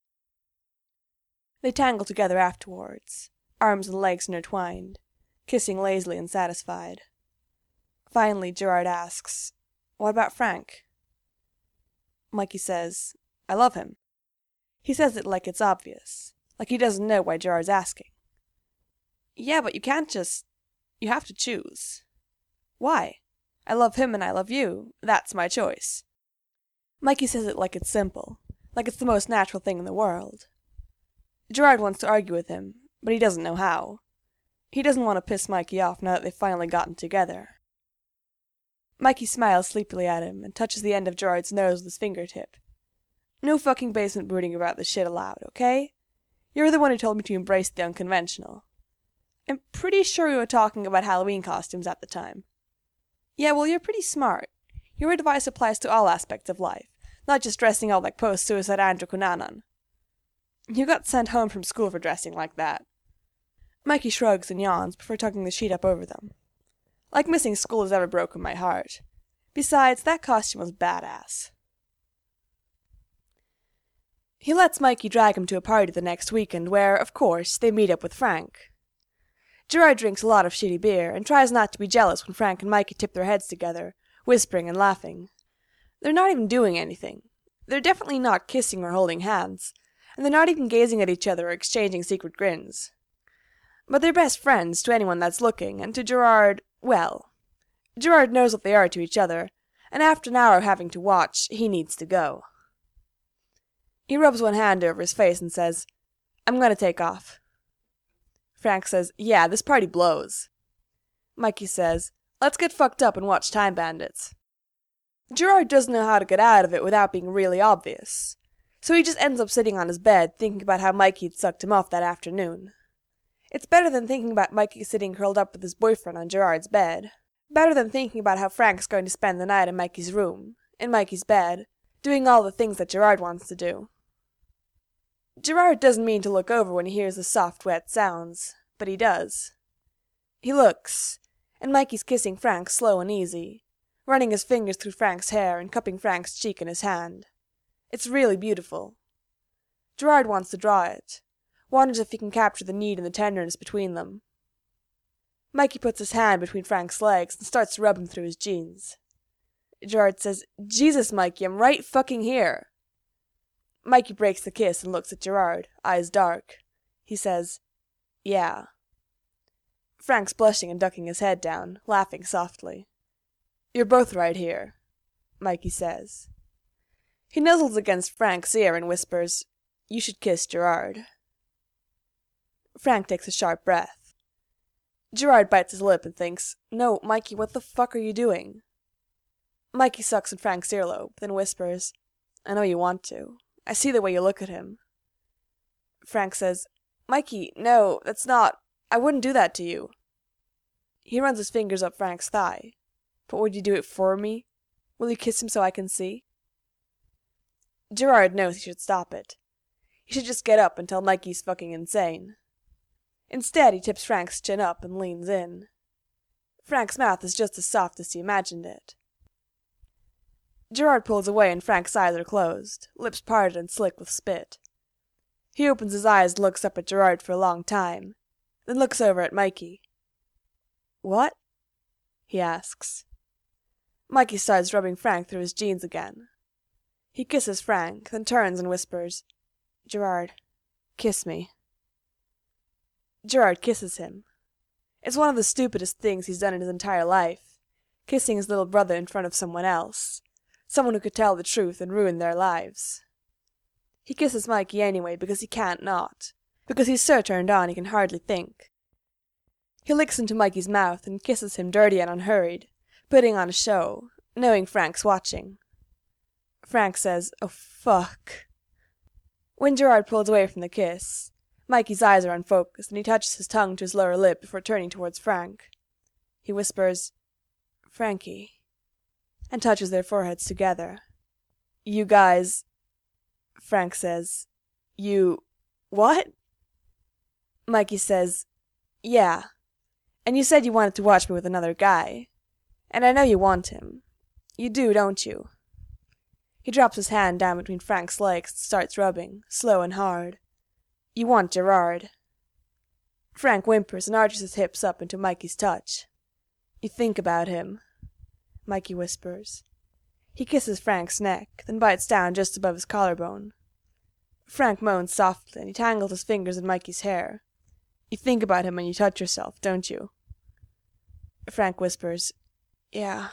[SPEAKER 1] They tangle together afterwards, arms and legs intertwined, kissing lazily and satisfied. Finally, Gerard asks, "What about Frank?" Mikey says, "I love him." He says it like it's obvious, like he doesn't know why Gerard's asking. "Yeah, but you can't just... you have to choose." "Why? I love him and I love you. That's my choice." Mikey says it like it's simple, like it's the most natural thing in the world. Gerard wants to argue with him, but he doesn't know how. He doesn't want to piss Mikey off now that they've finally gotten together. Mikey smiles sleepily at him and touches the end of Gerard's nose with his fingertip. "No fucking basement brooding about this shit aloud, okay? You're the one who told me to embrace the unconventional. I'm pretty sure we were talking about Halloween costumes at the time. Yeah, well, you're pretty smart. Your advice applies to all aspects of life, not just dressing up like post-suicide Andrew Cunanan. You got sent home from school for dressing like that." Mikey shrugs and yawns before tucking the sheet up over them. "Like missing school has ever broken my heart. Besides, that costume was badass." He lets Mikey drag him to a party the next weekend where, of course, they meet up with Frank. Gerard drinks a lot of shitty beer and tries not to be jealous when Frank and Mikey tip their heads together, whispering and laughing. They're not even doing anything. They're definitely not kissing or holding hands, and they're not even gazing at each other or exchanging secret grins. But they're best friends to anyone that's looking, and to Gerard, well, Gerard knows what they are to each other, and after an hour of having to watch, he needs to go. He rubs one hand over his face and says, "I'm gonna take off." Frank says, "Yeah, this party blows." Mikey says, "Let's get fucked up and watch Time Bandits." Gerard doesn't know how to get out of it without being really obvious, so he just ends up sitting on his bed thinking about how Mikey had sucked him off that afternoon. It's better than thinking about Mikey sitting curled up with his boyfriend on Gerard's bed. Better than thinking about how Frank's going to spend the night in Mikey's room, in Mikey's bed, doing all the things that Gerard wants to do. Gerard doesn't mean to look over when he hears the soft, wet sounds, but he does. He looks, and Mikey's kissing Frank slow and easy, running his fingers through Frank's hair and cupping Frank's cheek in his hand. It's really beautiful. Gerard wants to draw it, wonders if he can capture the need and the tenderness between them. Mikey puts his hand between Frank's legs and starts to rub him through his jeans. Gerard says, "Jesus, Mikey, I'm right fucking here." Mikey breaks the kiss and looks at Gerard, eyes dark. He says, "Yeah." Frank's blushing and ducking his head down, laughing softly. "You're both right here," Mikey says. He nuzzles against Frank's ear and whispers, "You should kiss Gerard." Frank takes a sharp breath. Gerard bites his lip and thinks, "No, Mikey, what the fuck are you doing?" Mikey sucks in Frank's earlobe, then whispers, "I know you want to. I see the way you look at him." Frank says, "Mikey, no, that's not... I wouldn't do that to you." He runs his fingers up Frank's thigh. "But would you do it for me? Will you kiss him so I can see?" Gerard knows he should stop it. He should just get up and tell Mikey's fucking insane. Instead, he tips Frank's chin up and leans in. Frank's mouth is just as soft as he imagined it. Gerard pulls away and Frank's eyes are closed, lips parted and slick with spit. He opens his eyes and looks up at Gerard for a long time, then looks over at Mikey. "What?" he asks. Mikey starts rubbing Frank through his jeans again. He kisses Frank, then turns and whispers, "Gerard, kiss me." Gerard kisses him. It's one of the stupidest things he's done in his entire life, kissing his little brother in front of someone else, someone who could tell the truth and ruin their lives. He kisses Mikey anyway because he can't not, because he's so turned on he can hardly think. He licks into Mikey's mouth and kisses him dirty and unhurried, putting on a show, knowing Frank's watching. Frank says, "Oh, fuck." When Gerard pulls away from the kiss, Mikey's eyes are unfocused and he touches his tongue to his lower lip before turning towards Frank. He whispers, "Frankie," and touches their foreheads together. "You guys," Frank says, "You... what?" Mikey says, "Yeah. And you said you wanted to watch me with another guy. And I know you want him. You do, don't you?" He drops his hand down between Frank's legs and starts rubbing, slow and hard. "You want Gerard." Frank whimpers and arches his hips up into Mikey's touch. "You think about him," Mikey whispers. He kisses Frank's neck, then bites down just above his collarbone. Frank moans softly, and he tangles his fingers in Mikey's hair. "You think about him when you touch yourself, don't you?" Frank whispers, "Yeah."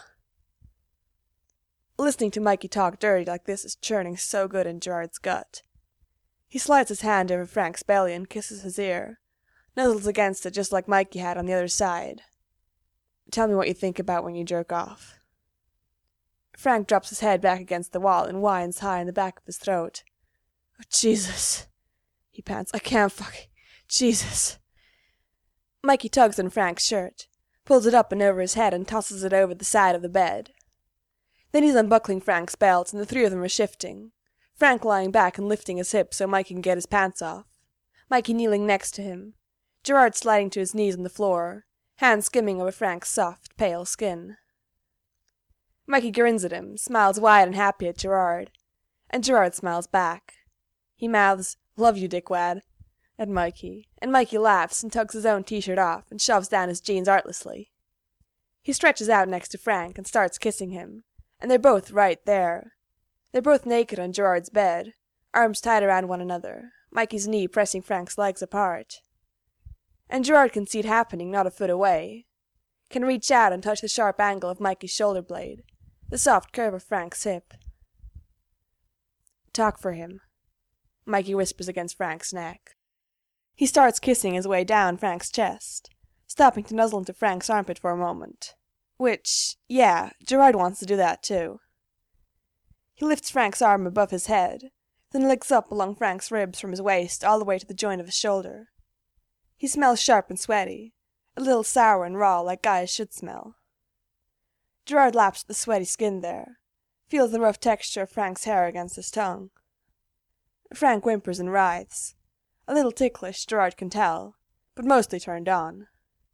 [SPEAKER 1] Listening to Mikey talk dirty like this is churning so good in Gerard's gut. He slides his hand over Frank's belly and kisses his ear, nuzzles against it just like Mikey had on the other side. "Tell me what you think about when you jerk off." Frank drops his head back against the wall and whines high in the back of his throat. "Oh, Jesus," he pants. "I can't fucking... Jesus." Mikey tugs on Frank's shirt, pulls it up and over his head and tosses it over the side of the bed. Then he's unbuckling Frank's belt, and the three of them are shifting, Frank lying back and lifting his hips so Mikey can get his pants off, Mikey kneeling next to him, Gerard sliding to his knees on the floor, hands skimming over Frank's soft, pale skin. Mikey grins at him, smiles wide and happy at Gerard, and Gerard smiles back. He mouths, "Love you, dickwad," at Mikey, and Mikey laughs and tugs his own t-shirt off and shoves down his jeans artlessly. He stretches out next to Frank and starts kissing him, and they're both right there. They're both naked on Gerard's bed, arms tied around one another, Mikey's knee pressing Frank's legs apart. And Gerard can see it happening not a foot away, can reach out and touch the sharp angle of Mikey's shoulder blade, the soft curve of Frank's hip. "Talk for him," Mikey whispers against Frank's neck. He starts kissing his way down Frank's chest, stopping to nuzzle into Frank's armpit for a moment. Which, yeah, Gerard wants to do that too. He lifts Frank's arm above his head, then licks up along Frank's ribs from his waist all the way to the joint of his shoulder. He smells sharp and sweaty, a little sour and raw like guys should smell. Gerard laps at the sweaty skin there, feels the rough texture of Frank's hair against his tongue. Frank whimpers and writhes. A little ticklish, Gerard can tell, but mostly turned on.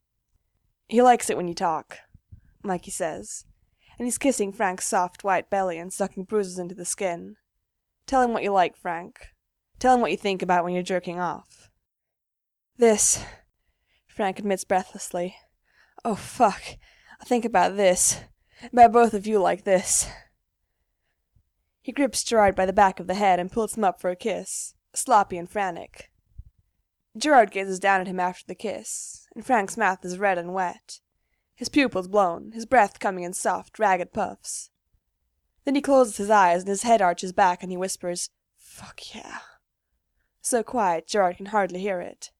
[SPEAKER 1] He likes it when you talk, Mikey says, and he's kissing Frank's soft white belly and sucking bruises into the skin. Tell him what you like, Frank. Tell him what you think about when you're jerking off. This, Frank admits breathlessly. Oh, fuck. I think about this. About both of you like this. He grips Gerard by the back of the head and pulls him up for a kiss, sloppy and frantic. Gerard gazes down at him after the kiss, and Frank's mouth is red and wet, his pupils blown, his breath coming in soft, ragged puffs. Then he closes his eyes and his head arches back and he whispers, "Fuck yeah." So quiet Gerard can hardly hear it.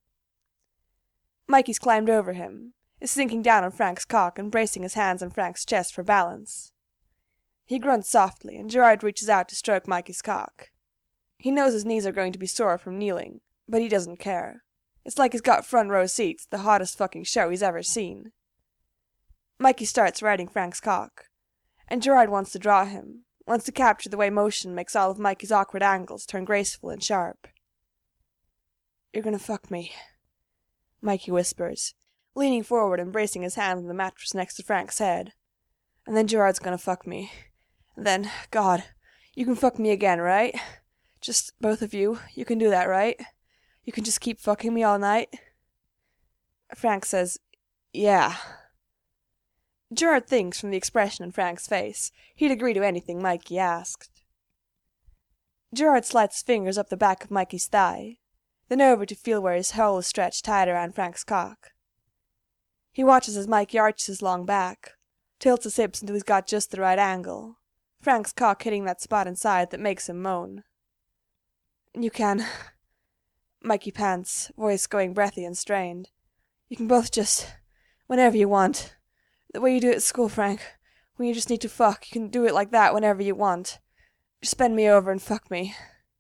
[SPEAKER 1] Mikey's climbed over him, is sinking down on Frank's cock and bracing his hands on Frank's chest for balance. He grunts softly, and Gerard reaches out to stroke Mikey's cock. He knows his knees are going to be sore from kneeling, but he doesn't care. It's like he's got front row seats to the hottest fucking show he's ever seen. Mikey starts riding Frank's cock, and Gerard wants to draw him, wants to capture the way motion makes all of Mikey's awkward angles turn graceful and sharp. "You're gonna fuck me," Mikey whispers, leaning forward and bracing his hand on the mattress next to Frank's head. "And then Gerard's gonna fuck me. And then, God, you can fuck me again, right? Just both of you. You can do that, right? You can just keep fucking me all night?" Frank says, "Yeah." Gerard thinks from the expression in Frank's face he'd agree to anything Mikey asked. Gerard slides his fingers up the back of Mikey's thigh, then over to feel where his hole is stretched tight around Frank's cock. He watches as Mikey arches his long back, tilts his hips until he's got just the right angle, Frank's cock hitting that spot inside that makes him moan. "You can," Mikey pants, voice going breathy and strained. "You can both just, whenever you want. The way you do it at school, Frank, when you just need to fuck, you can do it like that whenever you want. Just bend me over and fuck me."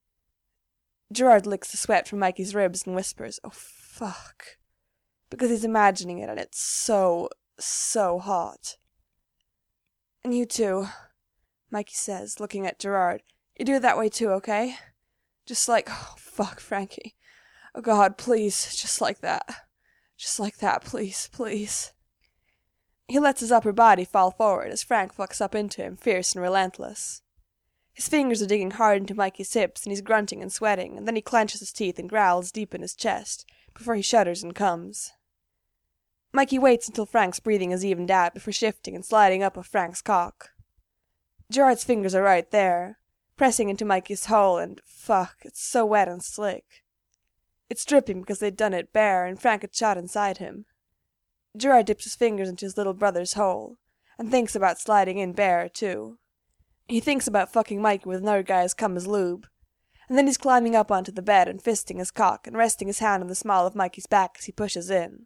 [SPEAKER 1] Gerard licks the sweat from Mikey's ribs and whispers, "Oh, fuck," because he's imagining it and it's so, so hot. "And you too," Mikey says, looking at Gerard. "You do it that way too, okay? Just like, oh, fuck, Frankie. Oh, God, please, just like that. Just like that, please, please." He lets his upper body fall forward as Frank fucks up into him, fierce and relentless. His fingers are digging hard into Mikey's hips, and he's grunting and sweating, and then he clenches his teeth and growls deep in his chest, before he shudders and comes. Mikey waits until Frank's breathing is evened out before shifting and sliding up of Frank's cock. Gerard's fingers are right there, pressing into Mikey's hole, and fuck, it's so wet and slick. It's dripping because they'd done it bare, and Frank had shot inside him. Gerard dips his fingers into his little brother's hole, and thinks about sliding in bare, too. He thinks about fucking Mikey with another guy's cum as lube, and then he's climbing up onto the bed and fisting his cock and resting his hand on the small of Mikey's back as he pushes in.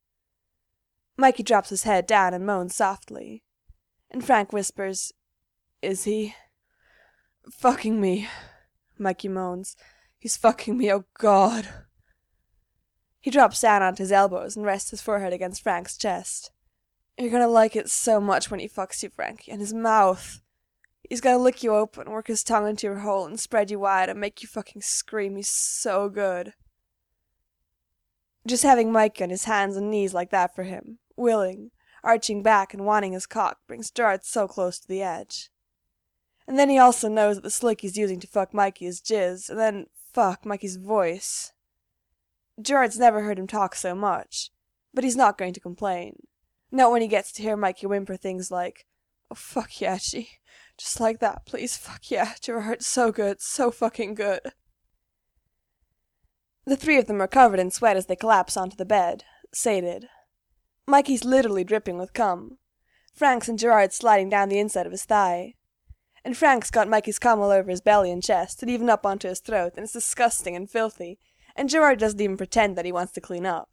[SPEAKER 1] Mikey drops his head down and moans softly, and Frank whispers, "Is he?" "Fucking me," Mikey moans. "He's fucking me, oh God." He drops down onto his elbows and rests his forehead against Frank's chest. "You're gonna like it so much when he fucks you, Frankie, and his mouth. He's gonna lick you open, work his tongue into your hole, and spread you wide and make you fucking scream. He's so good." Just having Mikey on his hands and knees like that for him, willing, arching back and wanting his cock, brings Gerard so close to the edge. And then he also knows that the slick he's using to fuck Mikey is jizz, and then, fuck, Mikey's voice. Gerard's never heard him talk so much, but he's not going to complain. Not when he gets to hear Mikey whimper things like, "Oh, fuck yeah, she. Just like that, please, fuck yeah, Gerard, so good, so fucking good." The three of them are covered in sweat as they collapse onto the bed, sated. Mikey's literally dripping with cum. Frank's and Gerard's sliding down the inside of his thigh. And Frank's got Mikey's cum all over his belly and chest, and even up onto his throat, and it's disgusting and filthy, and Gerard doesn't even pretend that he wants to clean up.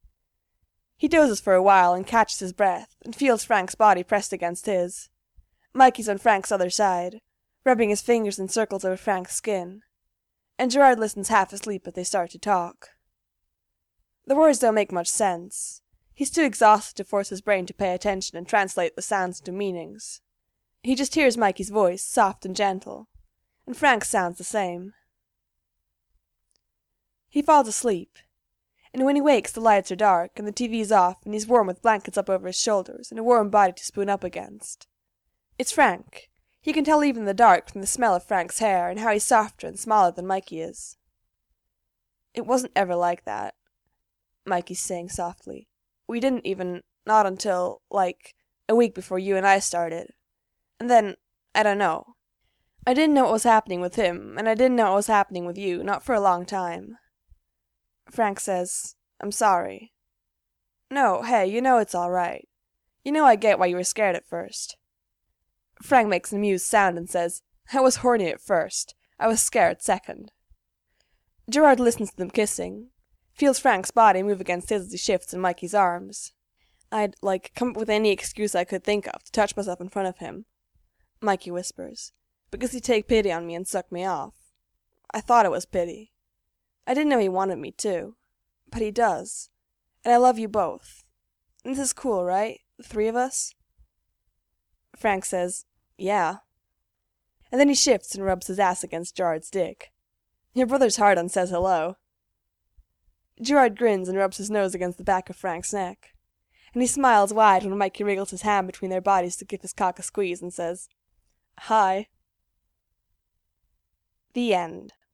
[SPEAKER 1] He dozes for a while and catches his breath, and feels Frank's body pressed against his. Mikey's on Frank's other side, rubbing his fingers in circles over Frank's skin, and Gerard listens half asleep as they start to talk. The words don't make much sense. He's too exhausted to force his brain to pay attention and translate the sounds into meanings. He just hears Mikey's voice, soft and gentle, and Frank's sounds the same. He falls asleep, and when he wakes the lights are dark and the T V's off and he's warm with blankets up over his shoulders and a warm body to spoon up against. It's Frank. He can tell even in the dark from the smell of Frank's hair and how he's softer and smaller than Mikey is. It wasn't ever like that, Mikey's saying softly. We didn't even, not until, like, a week before you and I started. And then, I don't know. I didn't know what was happening with him, and I didn't know what was happening with you, not for a long time. Frank says, I'm sorry. No, hey, you know it's all right. You know I get why you were scared at first. Frank makes an amused sound and says, I was horny at first. I was scared second. Gerard listens to them kissing, feels Frank's body move against his as he shifts in Mikey's arms. I'd, like, come up with any excuse I could think of to touch myself in front of him, Mikey whispers, because he'd take pity on me and suck me off. I thought it was pity. I didn't know he wanted me to, but he does, and I love you both. And this is cool, right? The three of us? Frank says, yeah. And then he shifts and rubs his ass against Gerard's dick. Your brother's hard on says hello. Gerard grins and rubs his nose against the back of Frank's neck, and he smiles wide when Mikey wriggles his hand between their bodies to give his cock a squeeze and says, hi. The end.